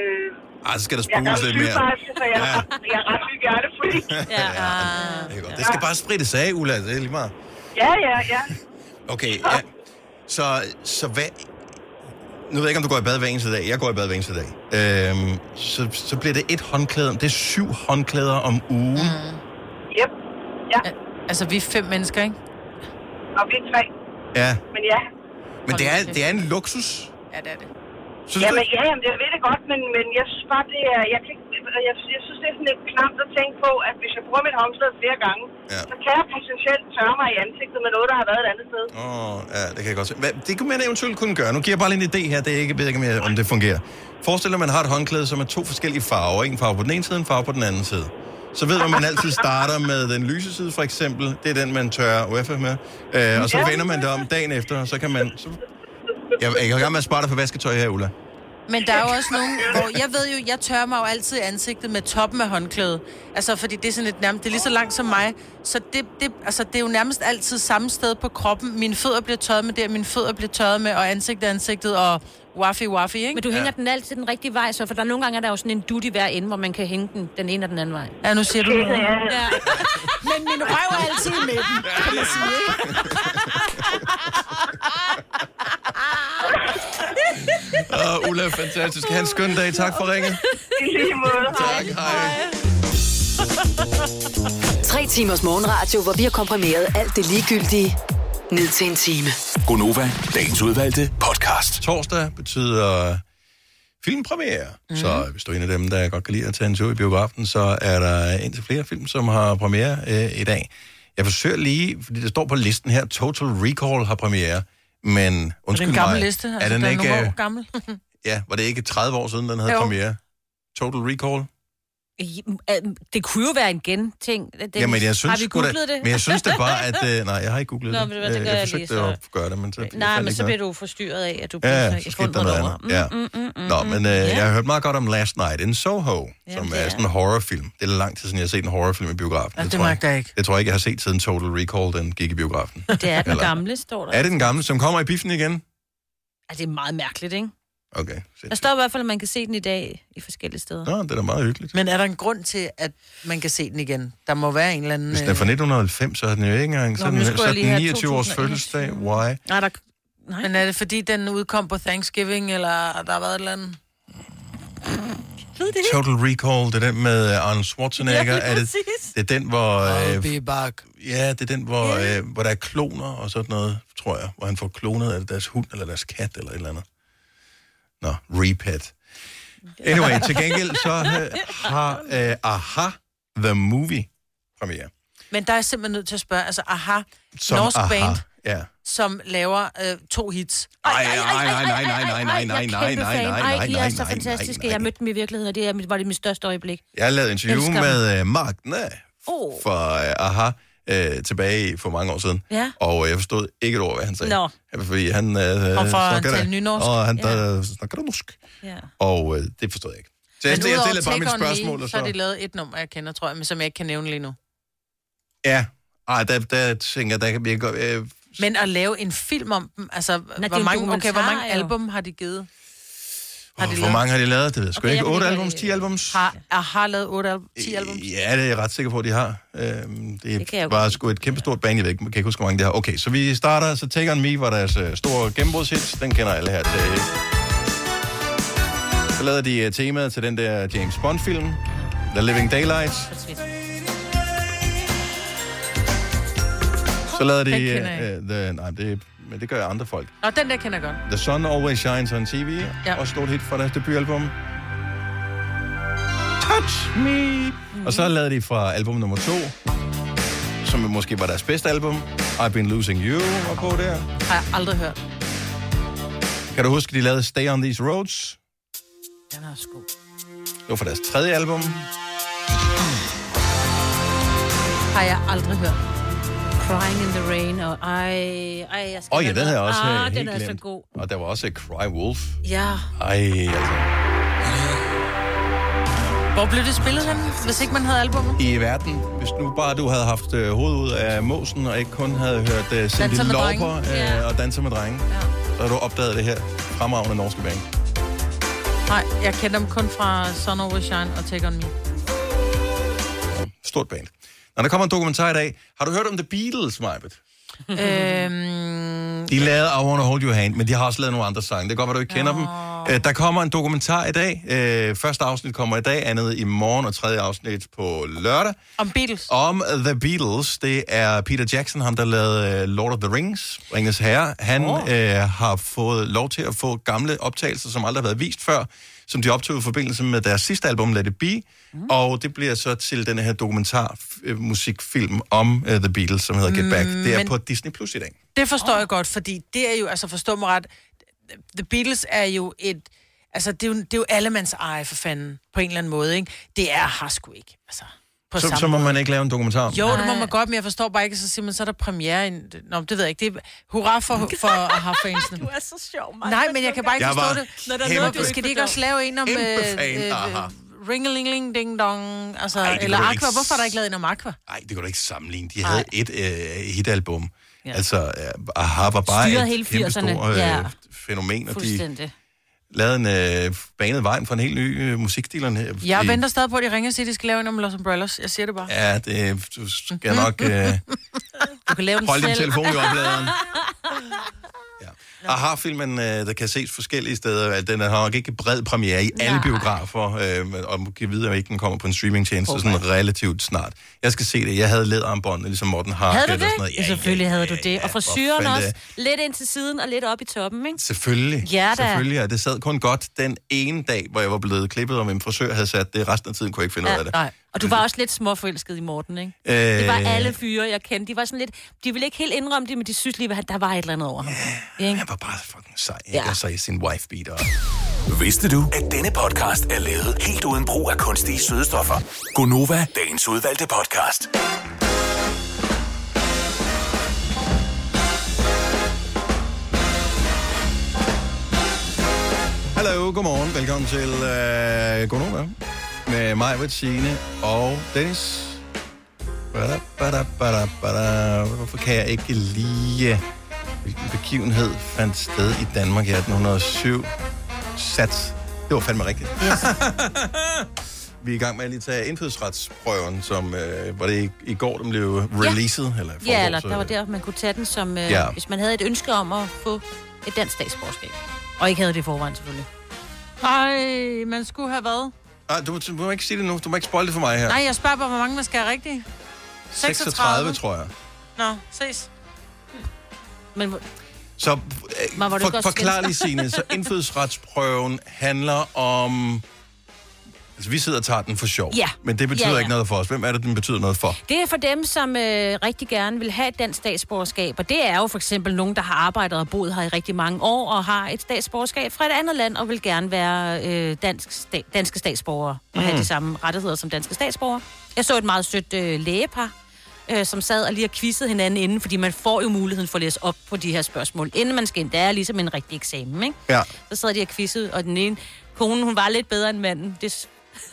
Øh, Ej, så skal der jeg er spruges lidt mere. sygeplejerske, så jeg, Ja. ja. jeg er ret syg hjertefreak. Ja. Det, er godt. Det skal bare sprittes af, Ulla. Det er lige meget. Ja, ja, ja. Okay, ja. Så, så hvad... Nu ved jeg ikke, om du går i bad hver eneste dag. Jeg går i bad hver eneste dag. Øhm, så, så bliver det et håndklæde. Det er syv håndklæder om ugen. Mm. Yep. Ja, Ja, altså, vi er fem mennesker, ikke? og vi er tre. Ja, Men ja, men det er, det er en luksus. Ja, det er det. Synes Jamen, du? ja, jamen, jeg ved det godt, men, men jeg synes bare, det er... Jeg, kan, ikke- jeg, jeg synes, det er sådan lidt klamt at tænke på, at hvis jeg bruger mit håndklæde flere gange, Ja. ja. så kan jeg potentielt tørre mig i ansigtet med noget, der har været et andet sted. Åh, oh, ja, det kan jeg godt se. Hvad, det kunne man eventuelt kunne gøre. Nu giver jeg bare lige en idé her. Det er ikke, jeg ved ikke, om jeg- om det fungerer. Forestil dig, at man har et håndklæde, som er to forskellige farver. En farve på den ene side, en farve på den anden side. Så ved man, at man altid starter med den lyse side, for eksempel. Det er den, man tørrer U F med. Øh, og så Ja. vender man det om dagen efter, og så kan man... Så... Jeg, jeg kan gerne med at spare dig for vasketøj her, Ulla. Men der er jo også nogen, hvor jeg ved jo, jeg tørrer mig jo altid i ansigtet med toppen af håndklædet. Altså, fordi det er sådan lidt nærmest, det er lige så langt som mig. Så det, det, altså, det er jo nærmest altid samme sted på kroppen. Mine fødder bliver tørret med det, og mine fødder bliver tørret med, og ansigt er ansigtet, og waffy waffy, ikke? Men du hænger den altid den rigtige vej, så for der er nogle gange, er der jo sådan en duty hver ende, hvor man kan hænge den den ene og den anden vej. Ja, nu siger du noget. Ja. Ja. Men min røv er altid i midten, kan man sige, ikke? Åh, Ulla, fantastisk. Ha' en skøn dag. Tak for ringet. I lige måde. Tak, hej. Tre timers morgenradio, hvor vi har komprimeret alt det ligegyldige ned til en time. Gonova, dagens udvalgte podcast. Torsdag betyder filmpremiere. Mm. Så hvis du er en af dem, der godt kan lide at tage en tur i biografen, så er der indtil flere film, som har premiere øh, i dag. Jeg forsøger lige, fordi det står på listen her, Total Recall har premiere, men Er undskyld det en gammel mig, liste? Altså, er den der ikke, er nogle år gammel. ja, var det ikke tredive år siden, den havde Jo. premiere? Total Recall? Det kunne jo være en gen-ting. Den, Jamen, jeg synes, har vi sgu da, googlet det? men jeg synes det bare, at... Øh, nej, jeg har ikke googlet Nå, det. men det var- det Øh, gør jeg jeg forsøgte lige, så- at gøre det, men så... jeg Nej, fandt men ikke så noget. bliver du forstyrret af, at du bliver Ja, så så i skete der fundet noget over. andet. Ja. Mm, mm, mm, mm, Nå, men øh, ja. jeg har hørt meget godt om Last Night in Soho, Jamen, som det er er- sådan en horrorfilm. Det er lang tid siden, jeg har set en horrorfilm i biografen. Ja, det tror magter jeg ikke. Det tror jeg ikke, jeg har set siden Total Recall, den gik i biografen. Det er den Eller- gamle, står der. Er det den gamle, som kommer i biffen igen? Altså, det er meget mærkeligt, ikke? Okay. Der står i hvert fald, at man kan se den i dag i forskellige steder. Nå, det er da meget hyggeligt. Men er der en grund til, at man kan se den igen? Der må være en eller anden... Hvis den er fra nitten halvfems, så er den jo ikke engang sådan, Nå, så er den niogtyve års fødselsdag. Why? Nej, der... Nej. Men er det fordi, den udkom på Thanksgiving, eller der har været et eller andet? Total Recall, det er den med Arnold Schwarzenegger. Ja, er det, det er den, hvor... I'll Øh, be back. ja, det er den, hvor, øh, hvor der er kloner og sådan noget, tror jeg. Hvor han får klonet af deres hund, eller deres kat, eller et eller andet. Nå, Repet. Anyway, til gengæld så øh, har øh, Aha The Movie premiere. Men der er jeg simpelthen nødt til at spørge, altså Aha, Som norsk Aha, band, ja. som laver øh, to hits. Ej, ej, ej, nej, nej, nej, nej, nej, nej, nej, nej, nej, Ej, de er så nej, fantastiske. nej, Jeg nej. mødte dem i virkeligheden, og det er- var det mit største øjeblik. Jeg har lavet interview Elsker med uh, Mark Næh Oh. fra uh, Aha uh, tilbage for mange år siden. Ja. Og uh, jeg forstod ikke et ord, hvad han sagde. Nå. Fordi han... Uh, Og for at snakker tale der- nynorsk. Og han Ja. der snakker der norsk. Ja. Og uh, det forstod jeg ikke. Så jeg, Men jeg udover stillede bare mit Take On spørgsmål, Me, og så har så... de lavet et nummer, jeg kender, tror jeg, men som jeg ikke kan nævne lige nu. Ja. Ej, der, der tænker jeg, der kan vi godt... Øh, Men at lave en film om dem, altså, det er hvor en mange, okay, hvor mange dokumentar, jo. album har de givet? Har de hvor lavet? mange har de lavet? Det ved jeg sgu Okay, ikke. jeg vil otte lige- albums? ti albums? Har, har lavet otte album, ti album? Ja, det er jeg ret sikker på, at de har. Øhm, det, Det kan jeg jo var godt. sgu et kæmpestort band, jeg ved ikke, kan ikke huske, hvor mange de har. Okay, så vi starter, så Take On Me var deres uh, store gennembrudshit. Den kender alle her til. Så lavede de uh, temaet til den der James Bond-film, The Living Daylights. Så lavede de... Den kender jeg Uh, the, nej, det, men det gør andre folk. Nå, den der kender jeg godt. The Sun Always Shines on T V. Ja. Og stort hit fra deres debutalbum. Touch Me. Og så lavede de fra album nummer to, som måske var deres bedste album, I've Been Losing You, var på der. Har jeg aldrig hørt. Kan du huske, de lavede Stay on These Roads? Den er også god. Det var fra deres tredje album. Har jeg aldrig hørt. Crying in the Rain, og ej, ej, jeg skal... Åh oh, ja, den her også ah, helt den er glemt. så god. Og der var også Cry Wolf. Ja. Ej, altså. Hvor blev det spillet hen, hvis ikke man havde albumet? I verden, hvis nu bare du havde haft øh, hovedet ud af måsen, og ikke kun havde hørt øh, Cyndi Danser med Lauper drenge. øh, Ja. og Danser med drenge, Ja. så har du opdaget det her fremragende norske band. Nej, jeg kender dem kun fra Sun Always Shine og Take On Me. Stort band. Når der kommer en dokumentar i dag, har du hørt om The Beatles, Majbet? øhm, De lavede I Wanna Hold Your Hand, men de har også lavet nogle andre sange. Det er godt, at du ikke kender dem. Øh, Der kommer en dokumentar i dag. Øh, Første afsnit kommer i dag, andet i morgen, og tredje afsnit på lørdag. om Beatles. Om The Beatles. Det er Peter Jackson, ham der lavede øh, Lord of the Rings, Ringens Herre. Han Oh. øh, har fået lov til at få gamle optagelser, som aldrig har været vist før, som de optog i forbindelse med deres sidste album, Let It Be. Mm. Og det bliver så til den her dokumentarmusikfilm om uh, The Beatles, som hedder Get Back. Det er men- på Disney Plus i dag. Det forstår oh. jeg godt, fordi det er jo, altså forstå mig ret, The Beatles er jo et, altså det er jo, det er jo allemands eje for fanden, på en eller anden måde, ikke? Det er har sgu ikke, altså på Så, samme så må måde. man ikke lave en dokumentar. Jo, det må man godt, men jeg forstår bare ikke, så siger man, så er der premiere. En... Nå, det ved jeg ikke. Det er hurra for, for Aha-fansene. Du er så sjov, Maja. Nej, men jeg kan bare ikke Jeg forstå var det. Når der er kæmpe- noget, du Skal de ikke også lave en om Kæmpe øh, fan af øh, Aha. ringeling ding dong, altså, Ej, det eller kan du Aqua? ikke Hvorfor er der ikke lavet en om Aqua? Nej, det kan du ikke sammenligne. De havde et øh, hitalbum. Ja. Altså, øh, Aha var bare Styret et hele kæmpe firserne. stort øh, Ja. fænomen, og de Fuldstændig. lavede en øh, banet vejen for en helt ny øh, musikstil. Jeg de, venter stadig på, at de ringer og siger, at de skal lave en om Los Umbrellas. Jeg siger det bare. Ja, det, du skal nok øh, Du kan lave den holde din selv. telefon i opladeren. Ja. Aha-filmen, øh, der kan ses forskellige steder. Den har nok ikke bred premiere i alle Nej. biografer, øh, og må give videre, at ikke den kommer på en streamingtjeneste okay. sådan relativt snart. Jeg skal se det. Jeg havde læderarmbåndet, ligesom Morten Harket. Havde du og det? sådan noget. Ja, selvfølgelig havde du det. Og hvor frisyren fanden også. det- Lidt ind til siden og lidt op i toppen, ikke? Selvfølgelig. Ja, da. Selvfølgelig, og det sad kun godt den ene dag, hvor jeg var blevet klippet, og min frisør havde sat det. Resten af tiden kunne jeg ikke finde ud af det. Nej. Og du var også lidt småforelsket i Morten, ikke? Øh, Det var alle fyre, jeg kendte. De var sådan lidt... De ville ikke helt indrømme det, men de synes lige, at der var et eller andet over ham. Ikke? Han var bare fucking sej, ikke? Ja. Og så i sin wife-beater. Vidste du, at denne podcast er lavet helt uden brug af kunstige sødestoffer? Gonova, dagens udvalgte podcast. Hallo, godmorgen. Velkommen til uh, Gonova med mig, Signe og Dennis. Bada, bada, bada, bada. Hvorfor kan jeg ikke lige... Hvilken begivenhed fandt sted i Danmark i atten hundrede og syv? Sats. Det var fandme rigtigt. Yes. Vi er i gang med at lige tage indfødsretsprøven, som øh, var det i, i går, den blev releaset? Ja, eller, forgår, ja, eller så, der var der, man kunne tage den, som, øh, ja. hvis man havde et ønske om at få et dansk statsborgerskab. Og ikke havde det i forvejen, selvfølgelig. Ej, man skulle have været. Ah, du, du må ikke sige det nu. Du må ikke spoil det for mig her. Nej, jeg spørger bare, hvor mange man skal have rigtigt. seksogtredive, tror jeg. Nå, ses. Men Så øh, Men var det for, godt forklar svensker? lige, Signe. Så indfødsretsprøven handler om... Altså, vi sidder og tager den for sjov. Ja. Men det betyder Ja, ja. ikke noget for os. Hvem er det, den betyder noget for? det er for dem, som øh, rigtig gerne vil have et dansk statsborgerskab. Og det er jo for eksempel nogen, der har arbejdet og boet her i rigtig mange år, og har et statsborgerskab fra et andet land, og vil gerne være øh, dansk sta- danske statsborgere, og mm. have de samme rettigheder som danske statsborgere. Jeg så et meget sødt øh, lægepar, øh, som sad og lige har quizzet hinanden inden, fordi man får jo muligheden for at læse op på de her spørgsmål, inden man skal ind. Det er ligesom en rigtig eksamen, ikke? Ja. Så sad de og quizzede, og den ene kone, hun var lidt bedre end manden. Det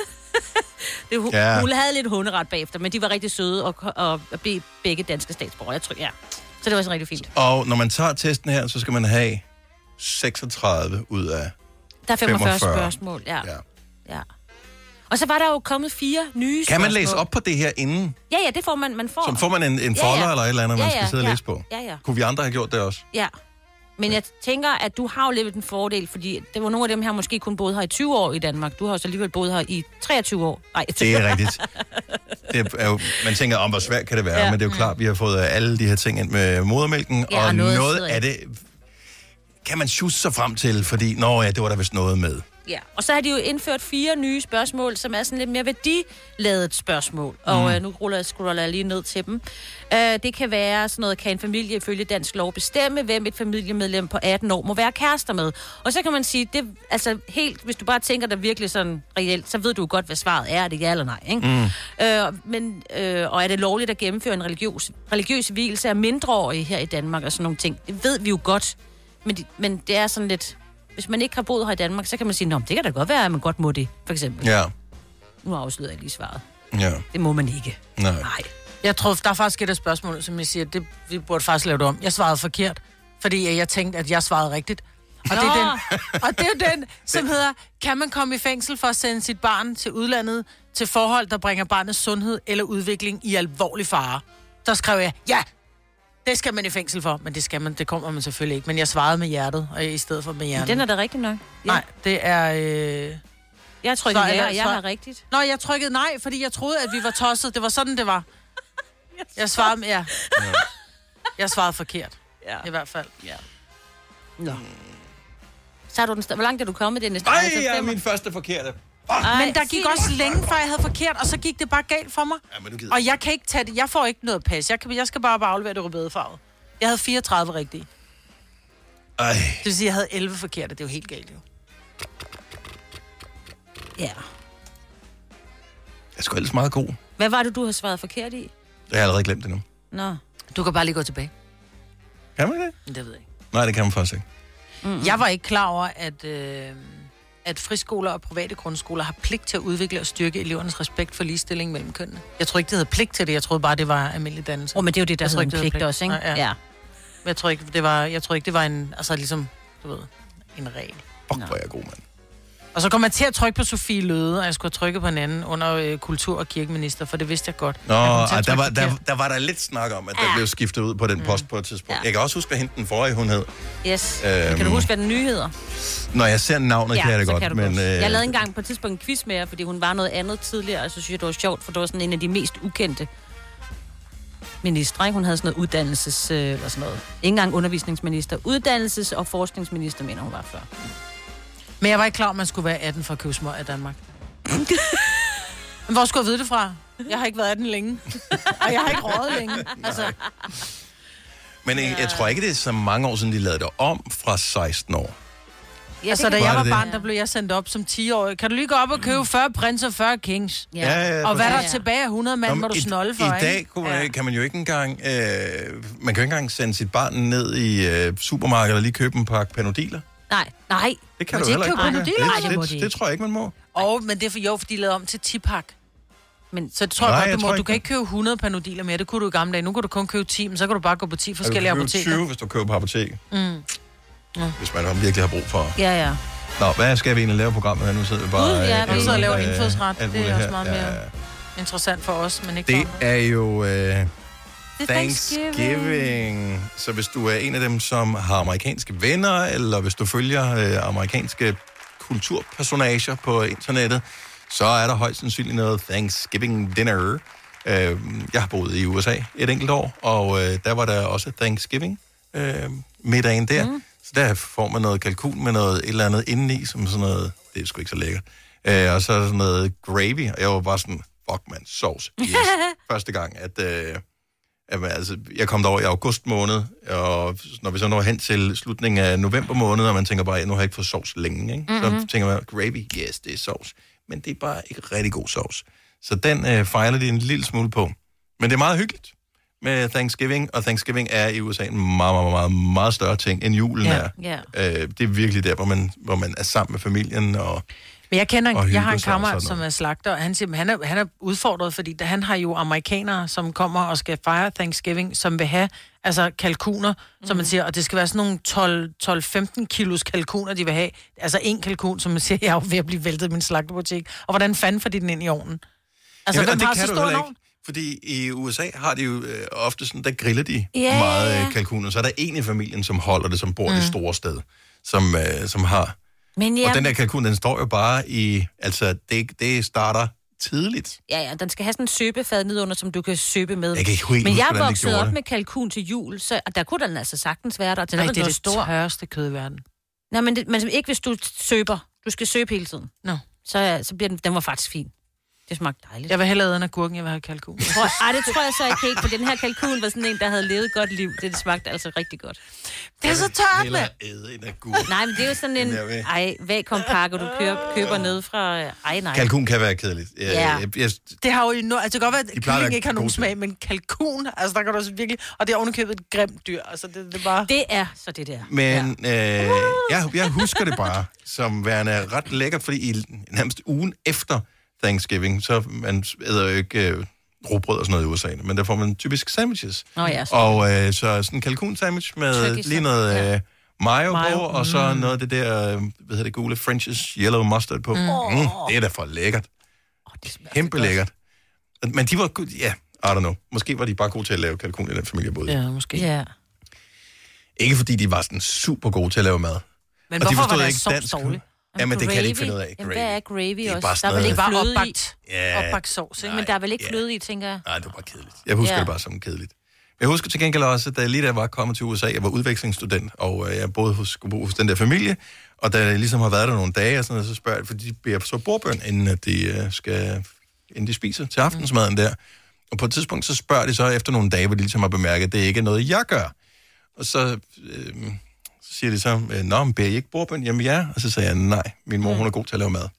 det, hun, Ja. hun havde lidt hunderet bagefter, men de var rigtig søde og, og, og blev begge danske statsborgere. Jeg tror, ja. Så det var så rigtig fint. Og når man tager testen her, så skal man have seksogtredive ud af... Der er femogfyrre, femogfyrre. spørgsmål, ja. Ja. ja. Og så var der jo kommet fire nye Kan man spørgsmål. læse op på det her inden? Ja, ja, det får man. Man får. Så får man en, en Ja, folder ja. eller et eller andet, man Ja, skal ja, sidde og ja. læse på? Ja, ja. Kunne vi andre have gjort det også? Ja. Men jeg tænker, at du har jo lidt en fordel, fordi det var nogle af dem her måske kun boet her i tyve år i Danmark. Du har også alligevel boet her i treogtyve år. Nej, Det er rigtigt. Det er jo, man tænker om, hvor svært kan det være, ja. Ja. Men det er jo klart, vi har fået alle de her ting ind med modermælken, Ja, og og noget noget sidder af det kan man sjusse sig frem til, fordi, nå ja, det var der vist noget med. Ja, og så har de jo indført fire nye spørgsmål, som er sådan lidt mere værdiladet spørgsmål. Og Mm. øh, nu ruller jeg, scroller jeg lige ned til dem. Øh, det kan være sådan noget, kan en familie ifølge dansk lov bestemme, hvem et familiemedlem på atten år må være kærester med. Og så kan man sige, det altså helt, hvis du bare tænker dig virkelig sådan reelt, så ved du godt, hvad svaret er, er det ja eller nej, ikke? Mm. Øh, men, øh, og er det lovligt at gennemføre en religiøs, religiøs hvilelse af mindreårige her i Danmark og sådan nogle ting? Det ved vi jo godt, men, de, men det er sådan lidt... Hvis man ikke har boet her i Danmark, så kan man sige, nå, det kan da godt være, at man godt må det, for eksempel. Ja. Nu afslører jeg lige svaret. Ja. Det må man ikke. Nej. Nej. Jeg tror, der er faktisk et af spørgsmål, som jeg siger, det, vi burde faktisk lave det om. Jeg svarede forkert, fordi jeg tænkte, at jeg svarede rigtigt. Og det, er den, og det er jo den, som hedder, kan man komme i fængsel for at sende sit barn til udlandet til forhold, der bringer barnets sundhed eller udvikling i alvorlig fare? Der skrev jeg, ja, det skal man i fængsel for, men det skal man, det kommer man selvfølgelig ikke. Men jeg svarede med hjertet, og i stedet for med hjernen. Den er da rigtig nok. Ja. Nej, det er... Øh... Jeg trykkede Så- ja, og jeg så- har rigtigt. Nå, jeg trykkede nej, fordi jeg troede, at vi var tosset. Det var sådan, det var. Jeg svarede med, ja. Jeg svarede forkert. Ja. I hvert fald. Ja. Nå. Så har du den st- Hvor langt er du kommet det næste? Ej, Altså, jeg er fem- min første forkerte. Ej, Men der gik sig også det. længe, før jeg havde forkert, og så gik det bare galt for mig. Ja, men du gider. Og jeg kan ikke tage det. Jeg får ikke noget pas. Jeg, kan, jeg skal bare, bare aflevere det rødbedefarvet. Jeg havde fireogtredive rigtige. Ej. Det vil sige, at jeg havde elleve forkerte. Det er jo helt galt, jo. Ja. Jeg er sgu ellers meget god. Hvad var det, du har svaret forkert i? Jeg har allerede glemt det nu. Nå. Du kan bare lige gå tilbage. Kan man det? Det ved jeg ikke. Nej, det kan man faktisk ikke. Mm-hmm. Jeg var ikke klar over, at, øh, at friskoler og private grundskoler har pligt til at udvikle og styrke elevernes respekt for ligestilling mellem kønnene. Jeg tror ikke, det havde pligt til det. Jeg troede bare, det var almindelig dannelse. Åh, oh, men det er jo det, der Jeg tror hedder en ikke, det pligt hedder også, ikke? Nej, ja. Men Jeg tror ikke, det var, jeg tror ikke, det var en, altså ligesom, du ved, en regel. Fuck, hvor er jeg god, mand. Og så kom jeg til at trykke på Sofie Løde, og jeg skulle have trykket på en anden under øh, kultur- og kirkeminister, for det vidste jeg godt. Nå, Jeg kom til at ej, der, trykke var, der, forkert. der var der lidt snak om, at der Ja. blev skiftet ud på den post på et tidspunkt. Ja. Jeg kan også huske, hvad hende den forrige, hun hed. Yes. Øhm. Kan du huske, hvad den nye hedder? Når jeg ser navnet, kan jeg det så godt. kan du men, godt. øh, Jeg lavede engang på et tidspunkt en quiz med jer, fordi hun var noget andet tidligere, og så synes jeg, det var sjovt, for det var sådan en af de mest ukendte ministre. Ikke? Hun havde sådan noget uddannelses... Øh, eller sådan noget. Ikke engang undervisningsminister. Uddannelses- og forskningsminister, mener hun var før. Men jeg var ikke klar, at man skulle være atten for at købe smør i Danmark. Men hvor skulle jeg vide det fra? Jeg har ikke været atten længe. Og jeg har ikke rådet længe. Altså, Men jeg, jeg tror ikke, det er så mange år siden, de lavede det om fra seksten år. Ja, altså da kan- jeg Var var det barn, der blev jeg sendt op som ti-årig. Kan du lige gå op og købe fyrre prinser og fyrre kings? Ja. Ja, ja, Og hvad der Ja, er ja. tilbage af hundrede mand, må du i, snolde for, I ikke? dag kunne man, kan man jo ikke engang... Øh, man kan jo ikke engang sende sit barn ned i øh, supermarkedet og lige købe en pakke Panodiler. Nej, nej. Det kan Må du de heller ikke ikke. købe Det, Panodiler? Nej, det det, må det, de det, ikke. det tror jeg ikke, man må. Og, men det er for jo, fordi de lavede om til ti-pak. Men Så det tror jeg Nej, godt, jeg du tror må. Du ikke kan det. ikke købe hundrede Panodiler mere. Det kunne du i gamle dage. Nu kan du kun købe ti, men så kan du bare gå på ti Du forskellige kan købe apoteker. tyve, hvis du køber på apotek. Mm. Hvis man virkelig har brug for... ja, ja. Nå, hvad skal vi egentlig lave programmet her? Nu sidder vi bare... Uh, ja, øh, vi sidder og laver øh, indfødsret. alt Det er muligt også her. meget mere interessant for os, men ikke Det for er jo øh, Thanksgiving. Thanksgiving. Så hvis du er en af dem, som har amerikanske venner, eller hvis du følger øh, amerikanske kulturpersonager på internettet, så er der højst sandsynligt noget Thanksgiving dinner. Øh, jeg har boet i U S A et enkelt år, og øh, der var der også Thanksgiving øh, middagen der. Mm. Så der får man noget kalkun med noget et eller andet indeni, som sådan noget, det er sgu ikke så lækkert. Øh, og så er der sådan noget gravy, og jeg var bare sådan, fuck man, sovs. Yes. Første gang, at, øh, at altså, jeg kom derover i august måned, og når vi så når hen til slutningen af november måned, og man tænker bare, nu har jeg ikke fået sovs længe, ikke? Mm-hmm. Så tænker man, gravy, yes, det er sovs. Men det er bare ikke rigtig god sovs. Så den øh, fejler de en lille smule på. Men det er meget hyggeligt med Thanksgiving, og Thanksgiving er i U S A en meget, meget, meget, meget større ting, end julen Ja. er. Ja. Øh, det er virkelig der, hvor man, hvor man er sammen med familien, og Men jeg kender, Og jeg har en hygge sig og kammerat, sådan som noget. er slagter, og han siger, han er, han er udfordret, fordi da han har jo amerikanere, som kommer og skal fejre Thanksgiving, som vil have altså kalkuner, mm. som man siger, og det skal være sådan nogle tolv femten kilos kalkuner, de vil have. Altså en kalkun, som man siger, jeg er jo ved at blive væltet i min slagterbutik. Og hvordan fanden får de den ind i ovnen? Altså, Jamen, hvem og det har kan så du stor en heller ovn? ikke. Fordi i U S A har de jo øh, ofte sådan, der griller de Ja, meget ja. øh, kalkuner. Så er der en i familien, som holder det, som bor mm. det store sted, som, øh, som har... Men Ja. ja, Og den der kalkun, den står jo bare i... Altså, det, det starter tidligt. ja, ja, den skal have sådan en søbefad nedunder, som du kan søbe med. Jeg kan ikke helt Men huske, jeg hvordan de voksede gjorde op det. med kalkun til jul, så og der kunne den altså sagtens være der. Den Nej, er det er noget det stor. tørreste kød i verden. Nej, men, det, men ikke hvis du søber. Du skal søbe hele tiden. Nå. Så, så bliver den, den var faktisk fin. Det smagte dejligt. Jeg vil hellere æde en agurken, jeg vil have kalkun. Tror, ej, det tror jeg så ikke helt, for den her kalkun var sådan en, der havde levet et godt liv. Det, det smagte altså rigtig godt. Det er så tørt, Eller med. æde en agurk. Nej, men det er jo sådan en, Jamen, jeg ved. ej, vakuumpakke, du køber, køber ned fra, ej nej. Kalkun kan være kedeligt. Jeg, Ja. jeg, jeg, Det har jo no... altså, det kan godt være, at De plejer at kylling være ikke har nogen gode til- smag, men kalkun, altså der kan du også virkelig... Og det er ovenikøbet et grimt dyr, altså det, det er bare... Det er så det der. Men ja. øh, jeg, jeg husker det bare som værende ret lækkert, fordi i nærmest ugen efter Thanksgiving, så man æder jo ikke øh, rugbrød og sådan noget i U S A, men der får man typisk sandwiches. Nå ja, så. Og øh, så sådan en kalkun-sandwich med Turkey lige noget øh, mayo, Mayo, på, og så noget af det der, øh, hvad hedder det, gule French's yellow mustard på. Mm. Mm, det er da for lækkert. Kæmpe lækkert. Men de var, go- ja, I don't know. Måske var de bare gode til at lave kalkun i den familie, jeg boede i. Ja, måske. Ja. Ikke fordi de var sådan super gode til at lave mad. Men Og de hvorfor forstod var ikke det så dansk. dårligt? Jamen, det kan de ikke finde ud af. Jamen, hvad er gravy Det er også? bare Der sådan er vel noget- ikke Bare fløde i. opbagt, Ja. opbagt sovs, ikke? Men der er vel ikke Ja. fløde i, tænker jeg. Nej, det var bare kedeligt. Jeg husker Ja. det bare som kedeligt. Jeg husker til gengæld også, at da jeg lige da jeg var kommet til U S A, jeg var udvekslingsstudent, og øh, jeg boede hos, skulle bo hos den der familie, og da jeg ligesom har været der nogle dage, og sådan noget, så spørger jeg, fordi de beder så bordbøn, inden at de øh, skal, inden de spiser til aftensmaden der. Og på et tidspunkt, så spørger de så efter nogle dage, hvor de ligesom har bemærket, at det ikke er noget, jeg gør. Og så, øh, så siger de så, øh, nå, men beder I ikke bordbøn? Jamen ja. Og så sagde jeg, nej, min mor, hun er god til at lave mad.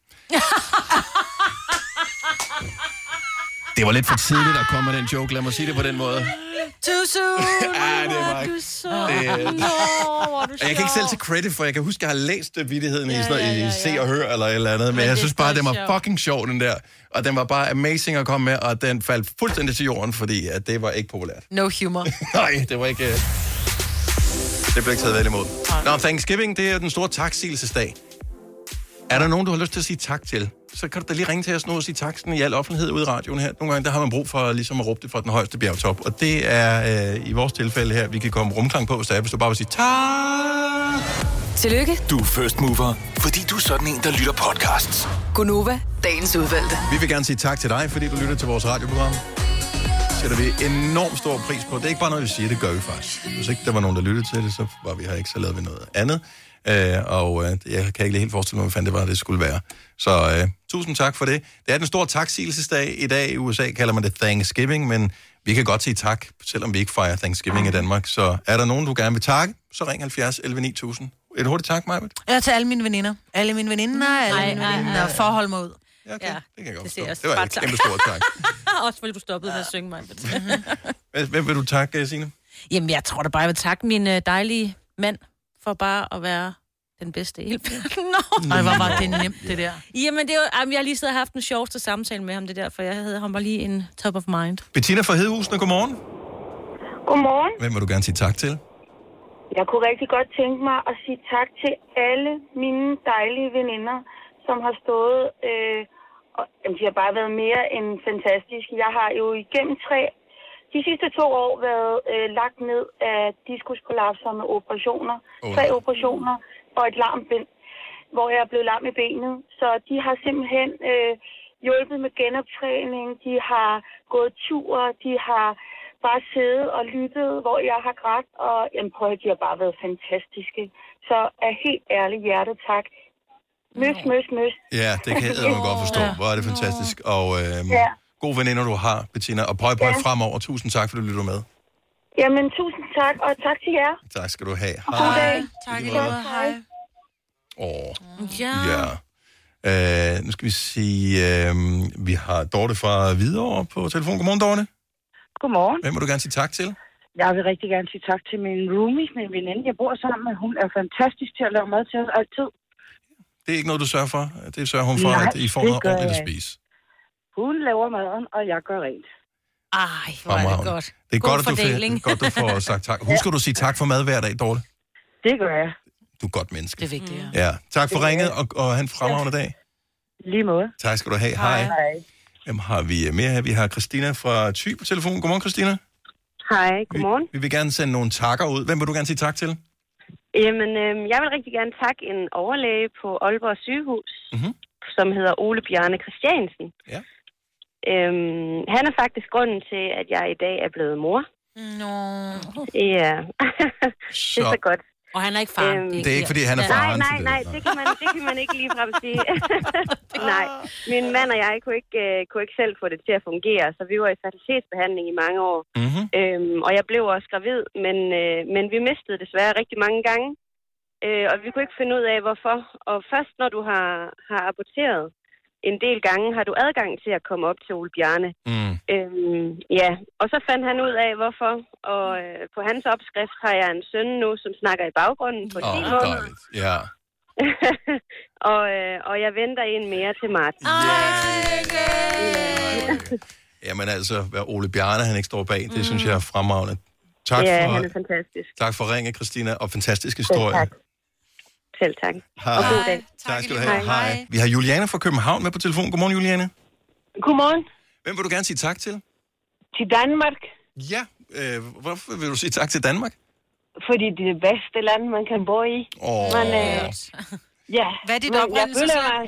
Det var lidt for tidligt at komme med den joke, lad mig sige det på den måde. Too soon! Ja, det var ikke. Du så... Det- Nå, hvor er du Og jeg kan ikke selv tage credit for, jeg kan huske, at jeg har læst uh, vittigheden ja, i, sådan, ja, ja, ja. i Se og Hør eller et eller andet, men, men jeg synes bare, at den var sjov. fucking sjov, den der. Og den var bare amazing at komme med, og den faldt fuldstændig til jorden, fordi at det var ikke populært. No humor. Nej, det var ikke... Uh... Det blev ikke taget vel imod. Nå, Thanksgiving, det er den store taksigelsesdag. Er der nogen, du har lyst til at sige tak til, så kan du da lige ringe til os nu og sige tak sådan i al offentlighed ude i radioen her. Nogle gange, der har man brug for ligesom at råbe det fra den højeste bjergtop. Og det er øh, i vores tilfælde her, vi kan komme rumklang på, hvis der er, hvis du bare vil sige tak. Tillykke, Du er first mover, fordi du er sådan en, der lytter podcasts. Gunova, dagens udvalgte. Vi vil gerne sige tak til dig, fordi du lytter til vores radioprogram. Sætter vi enormt stor pris på. Det er ikke bare noget, vi siger, det gør vi faktisk. Hvis ikke der var nogen, der lyttede til det, så var vi her ikke, så lavede vi noget andet. Øh, og øh, jeg kan ikke helt forestille mig, hvad fanden det var, det skulle være. Så øh, tusind tak for det. Det er den store taksigelsesdag i dag. I U S A kalder man det Thanksgiving, men vi kan godt sige tak, selvom vi ikke fejrer Thanksgiving i Danmark. Så er der nogen, du gerne vil takke, så ring halvfjerds elleve ni tusind. Et hurtigt tak, Majbet. Ja, til alle mine veninder. Alle mine veninder, alle Ej, mine ej, veninder. ej. Forhold mig ud. Ja, okay. Ja, Det kan jeg godt det forstå. siger jeg Det var bare et tak. kæmpe stort tak. Også fordi du stoppede med at synge mig. Hvem- Hvem vil du takke, Signe? Jamen, jeg tror da bare, jeg vil takke min øh, dejlige mand for bare at være den bedste i hele verden. Nå. Nej, hvor var det nemt, det der. Jamen, det er jo, jamen, jeg har lige siddet og haft en sjoveste samtale med ham, det der, for jeg havde ham var lige en top of mind. Bettina fra Hedehusene, godmorgen. Godmorgen. Hvem vil du gerne sige tak til? Jeg kunne rigtig godt tænke mig at sige tak til alle mine dejlige veninder, som har stået, øh, og jamen, de har bare været mere end fantastiske. Jeg har jo igennem tre, de sidste to år været øh, lagt ned af diskusprolapser med operationer. Oh. Tre operationer og et larmbind, hvor jeg er blevet lam i benet. Så de har simpelthen øh, hjulpet med genoptræning, de har gået tur, de har bare siddet og lyttet, hvor jeg har grædt, og jamen, prøv at de har bare været fantastiske. Så af helt ærligt hjerte tak. Møs, møs, møs. Ja, det kan jeg godt forstå. Hvor er det fantastisk. Og øhm, ja. gode veninder, du har, Bettina. Og pøj, pøj ja. fremover. Tusind tak, for du lytter med. Jamen, tusind tak, og tak til jer. Tak skal du have. Hej. God dag. Tak i måde. Hej. Åh, ja. ja. Uh, nu skal vi sige, uh, vi har Dorte fra Hvidovre på telefon. Godmorgen, Dorte. Godmorgen. Hvem må du gerne sige tak til? Jeg vil rigtig gerne sige tak til min roomie, min veninde. Jeg bor sammen med. Hun er fantastisk til at lave mad til os altid. Det er ikke noget, du sørger for? Det sørger hun for, Nej, at I får noget ordentligt at spise? Hun laver maden, og jeg gør rent. Ej, hvor er det godt. Det er God godt, at du, fordeling. godt, du får sagt tak. Husker du at sige tak for mad hver dag, Dorte? Det gør jeg. Du er godt menneske. Det er vigtigt, ja. Ja. Tak for ringet, og, og have en fremragende dag. Lige måde. Tak skal du have. Hej. Hej. Hvem har vi mere her? Vi har Christina fra Thy på telefon. Godmorgen, Christina. Hej, godmorgen. Vi, vi vil gerne sende nogle takker ud. Hvem vil du gerne sige tak til? Jamen, øh, jeg vil rigtig gerne takke en overlæge på Aalborg Sygehus, mm-hmm. som hedder Ole Bjarne Christiansen. Ja. Øhm, han er faktisk grunden til, at jeg i dag er blevet mor. Nå. Ja, det er så godt. Og han er ikke far. Øhm, det er ikke, fordi han er faren Nej, nej, nej, det kan man, det kan man ikke ligefrem sige. Nej, min mand og jeg kunne ikke, uh, kunne ikke selv få det til at fungere, så vi var i fertilitetsbehandling i mange år. Mm-hmm. Øhm, og jeg blev også gravid, men, uh, men vi mistede desværre rigtig mange gange. Uh, og vi kunne ikke finde ud af, hvorfor. Og først når du har, har aborteret en del gange, har du adgang til at komme op til Ole Bjarne. Mm. Øhm, ja, og så fandt han ud af, hvorfor. Og øh, på hans opskrift har jeg en søn nu, som snakker i baggrunden på ti oh, måneder. Ja. og, øh, og jeg venter en mere til Martin. Yeah. Jamen altså, hvad Ole Bjarne, han ikke står bag, det mm. synes jeg er fremragende. Tak ja, for, han er fantastisk. Tak for ringe, Christina, og fantastisk historie. Selv tak. Selv tak. Hej. Og god dag. Tak skal du have. Hej. Hej. Vi har Juliane fra København med på telefon. Godmorgen, Juliane. Godmorgen. Hvem vil du gerne sige tak til? Til Danmark. Ja, øh, hvorfor vil du sige tak til Danmark? Fordi det er det bedste land, man kan bo i. Åh. Man, øh, ja. Hvad er dit oprindelsesland?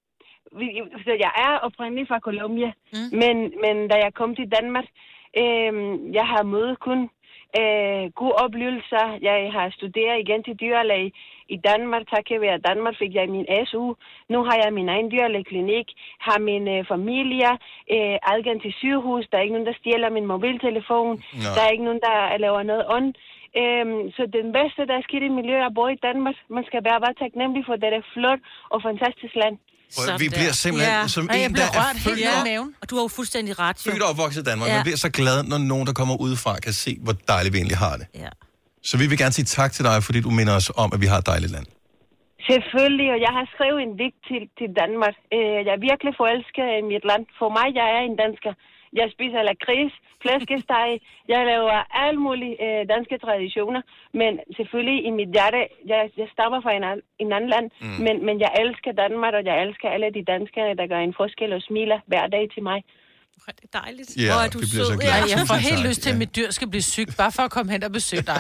Jeg er oprindelig fra Colombia, mm. men, men da jeg kom til Danmark, øh, jeg har mødt kun øh, gode oplevelser. Jeg har studeret igen til dyrlæge i Danmark. Takket være Danmark fik jeg min S U. Nu har jeg min egen dyrlægeklinik, har min øh, familie, øh, adgang til sygehus. Der er ikke nogen, der stjæler min mobiltelefon. No. Der er ikke nogen, der laver noget ond. Øhm, så den bedste, der er sket i miljøet, er at bo i Danmark. Man skal være bare taknemmelig for, det er flot og fantastisk land. Og vi bliver simpelthen ja. som ja, en, der er født ja. op, og du har jo fuldstændig ret. Jo. Født og opvokset i Danmark. Ja. Man bliver så glad, når nogen, der kommer udefra, kan se, hvor dejligt vi egentlig har det. Ja. Så vi vil gerne sige tak til dig, fordi du minder os om, at vi har et dejligt land. Selvfølgelig, og jeg har skrevet en digt til, til Danmark. Jeg er virkelig forelsket i mit land. For mig, jeg er en dansker. Jeg spiser lakrids, flæskesteg. Jeg laver alle mulige øh, danske traditioner. Men selvfølgelig i mit hjerte, jeg, jeg stammer fra en, en anden land. Mm. Men, men jeg elsker Danmark, og jeg elsker alle de danskere, der gør en forskel og smiler hver dag til mig. Det er dejligt. Ja, Hvor er du sød. Ja, jeg får helt lyst til, at mit dyr skal blive syg, bare for at komme hen og besøge dig.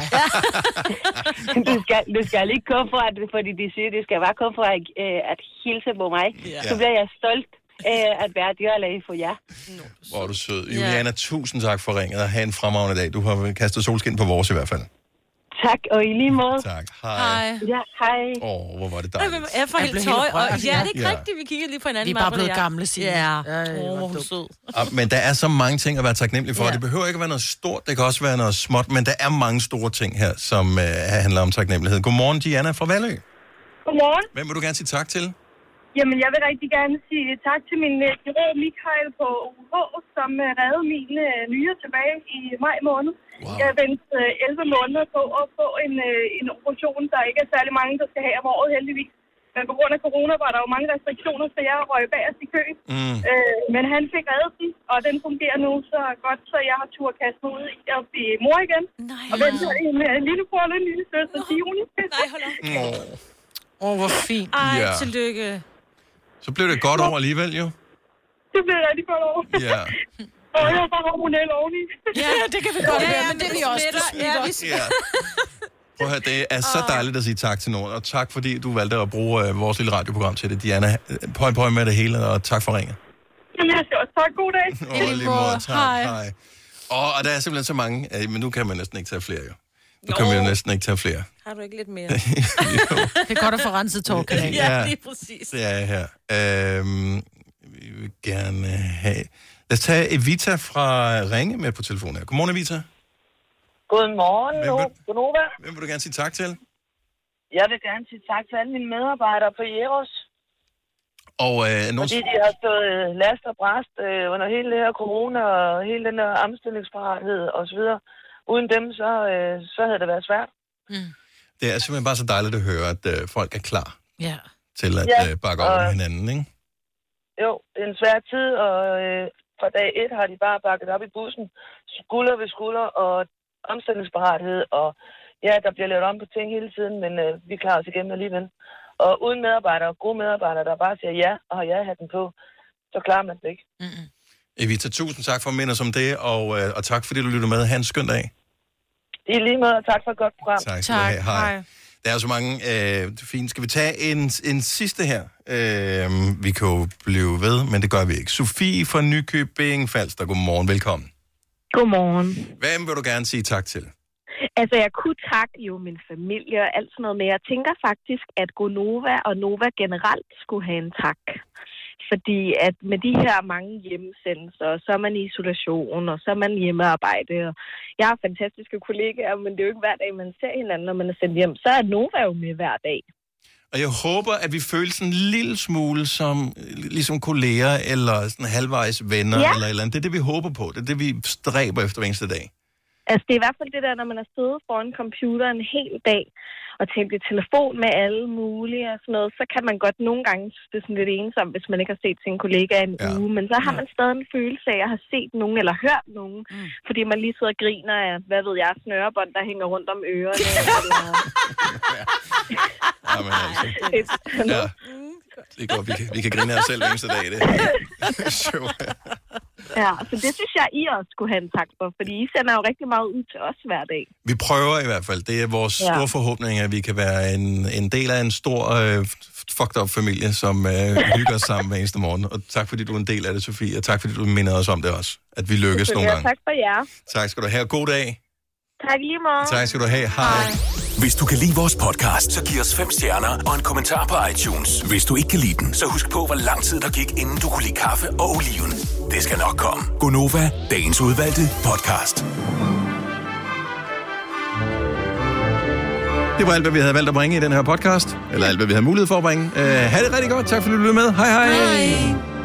du, skal, du skal ikke komme for, at, fordi de er syge. Du skal bare komme for at, øh, at hilse på mig. Ja. Så bliver jeg stolt øh, at være dyrlæge for jer. Hvor er du sød. Juliana, tusind tak for ringet, og have en fremragende dag. Du har kastet solskin på vores i hvert fald. Tak, og i lige måde. Tak. Hej. Hej. Ja, hej. Åh, oh, hvor var det dejligt. Jeg får helt tøj, og ja, det er ikke rigtigt, vi kigger lige på hinanden. Vi er bare blevet gamle, Signe. Ja, ja, ja åh, hun er sød. Ah, men der er så mange ting at være taknemmelig for. Ja. Det behøver ikke at være noget stort, det kan også være noget småt, men der er mange store ting her, som uh, handler om taknemmelighed. Godmorgen, Diana fra Vallø. Godmorgen. Hvem vil du gerne sige tak til? Jamen, jeg vil rigtig gerne sige tak til min kirurg Michael på U H, som reddede mine nyrer tilbage i maj måned. Wow. Jeg ventede elleve måneder på at få en, en operation, der ikke er særlig mange, der skal have om året heldigvis. Men på grund af corona var der jo mange restriktioner, så jeg røg bagerst i køen. Mm. Øh, men han fik reddet den, og den fungerer nu så godt, så jeg har tur kastet mig ud i at blive mor igen. Nej. Og venter en uh, lille bror og en lille søster til juni. Nej, hold op. Åh, Åh, oh, hvor fint. Ej, Ja. tillykke. så blev det godt over alligevel, jo. Det blev rigtig godt over. Ja. Og jeg var hormonel oveni. Ja, det kan vi godt Ja, være, ja, men det er vi det også. smitter. Det smitter. Ja, vi Ja. Prøv at høre, det er så dejligt at sige tak til nogen, og tak fordi du valgte at bruge øh, vores lille radioprogram til det. Diana, pøj pøj med det hele, og tak for ringet. Jamen, jeg skal også tak. God dag. Og lige måde, tak, hej. hej. Og, og der er simpelthen så mange, øh, men nu kan man næsten ikke tage flere, jo. Nu kan man jo næsten ikke tage flere. Har du ikke lidt mere? Det er godt at få renset tårkanalen. Ja, lige præcis. Det er her. Øhm, vi vil gerne have... Lad os tage Evita fra Ringe med på telefonen her. Godmorgen, Evita. Godmorgen, Hvem vil- Gunova. Hvem vil du gerne sige tak til? Jeg vil gerne sige tak til alle mine medarbejdere på Jeros. Og øh, nogen... Fordi de har stået last og bræst øh, under hele det her corona og hele den her omstillingsparathed og så videre. Uden dem, så, øh, så havde det været svært. Mm. Det er simpelthen bare så dejligt at høre, at øh, folk er klar Ja. til at Ja, øh, bakke op og- om hinanden, ikke? Jo, det er en svær tid, og øh, fra dag et har de bare bakket op i bussen. Skulder ved skulder og omstillingsparathed, og ja, der bliver lavet om på ting hele tiden, men øh, vi klarer os igennem alligevel. Og uden medarbejdere, gode medarbejdere, der bare siger ja, og har ja-hatten på, så klarer man det ikke. Mm-mm. Evita, tusind tak for at minde os om det, og, øh, og tak fordi du lytter med. Ha' en skøn dag. I lige måde, og tak for et godt program. Tak skal du have. Hej. Der er så mange øh, fine. Skal vi tage en, en sidste her? Øh, vi kan jo blive ved, men det gør vi ikke. Sofie fra Nykøbing Falster, godmorgen. Velkommen. Godmorgen. Hvem vil du gerne sige tak til? Altså, jeg kunne takke jo min familie og alt sådan noget, men jeg tænker faktisk, at Gonova og Nova generelt skulle have en tak. Fordi at med de her mange hjemmesendelser, så er man i isolation, og så er man hjemmearbejde. Og jeg har fantastiske kollegaer, men det er jo ikke hver dag, man ser hinanden, når man er sendt hjem. Så er Nova jo med hver dag. Og jeg håber, at vi føler sådan en lille smule som ligesom kolleger, eller sådan halvvejs venner, Ja. eller et eller andet. Det er det, vi håber på. Det er det, vi stræber efter hver eneste dag. Altså, det er i hvert fald det der, når man har siddet foran computeren en hel dag, og talt i telefon med alle mulige og sådan noget, så kan man godt nogle gange synes, det er sådan lidt ensomt, hvis man ikke har set sin kollega en ja. uge. Men så har man stadig en følelse af at have set nogen eller hørt nogen, mm. fordi man lige sidder og griner af, hvad ved jeg, snørebånd, der hænger rundt om ørerne. eller... Jamen, altså. Ja. Det er godt, vi kan, vi kan grine af os selv hver eneste dag. Det er sjovt. Ja, så det synes jeg, I også skulle have en tak for, fordi I sender jo rigtig meget ud til os hver dag. Vi prøver i hvert fald. Det er vores Ja. store forhåbning, at vi kan være en, en del af en stor øh, fucked up familie, som øh, hygger os sammen hver eneste morgen. Og tak fordi du er en del af det, Sofie, og tak fordi du minder os om det også. At vi lykkes nogle gange. Tak for jer. Tak skal du have. God dag. Tak lige meget. Tak skal du have. Hej. Hvis du kan lide vores podcast, så giv os fem stjerner og en kommentar på iTunes. Hvis du ikke kan lide den, så husk på, hvor lang tid der gik, inden du kunne lide kaffe og oliven. Det skal nok komme. Gonova, dagens udvalgte podcast. Det var alt, hvad vi havde valgt at bringe i den her podcast. Eller alt, hvad vi havde mulighed for at bringe. Uh, ha' det rigtig godt. Tak fordi du lyttede med. Hej hej. Hej.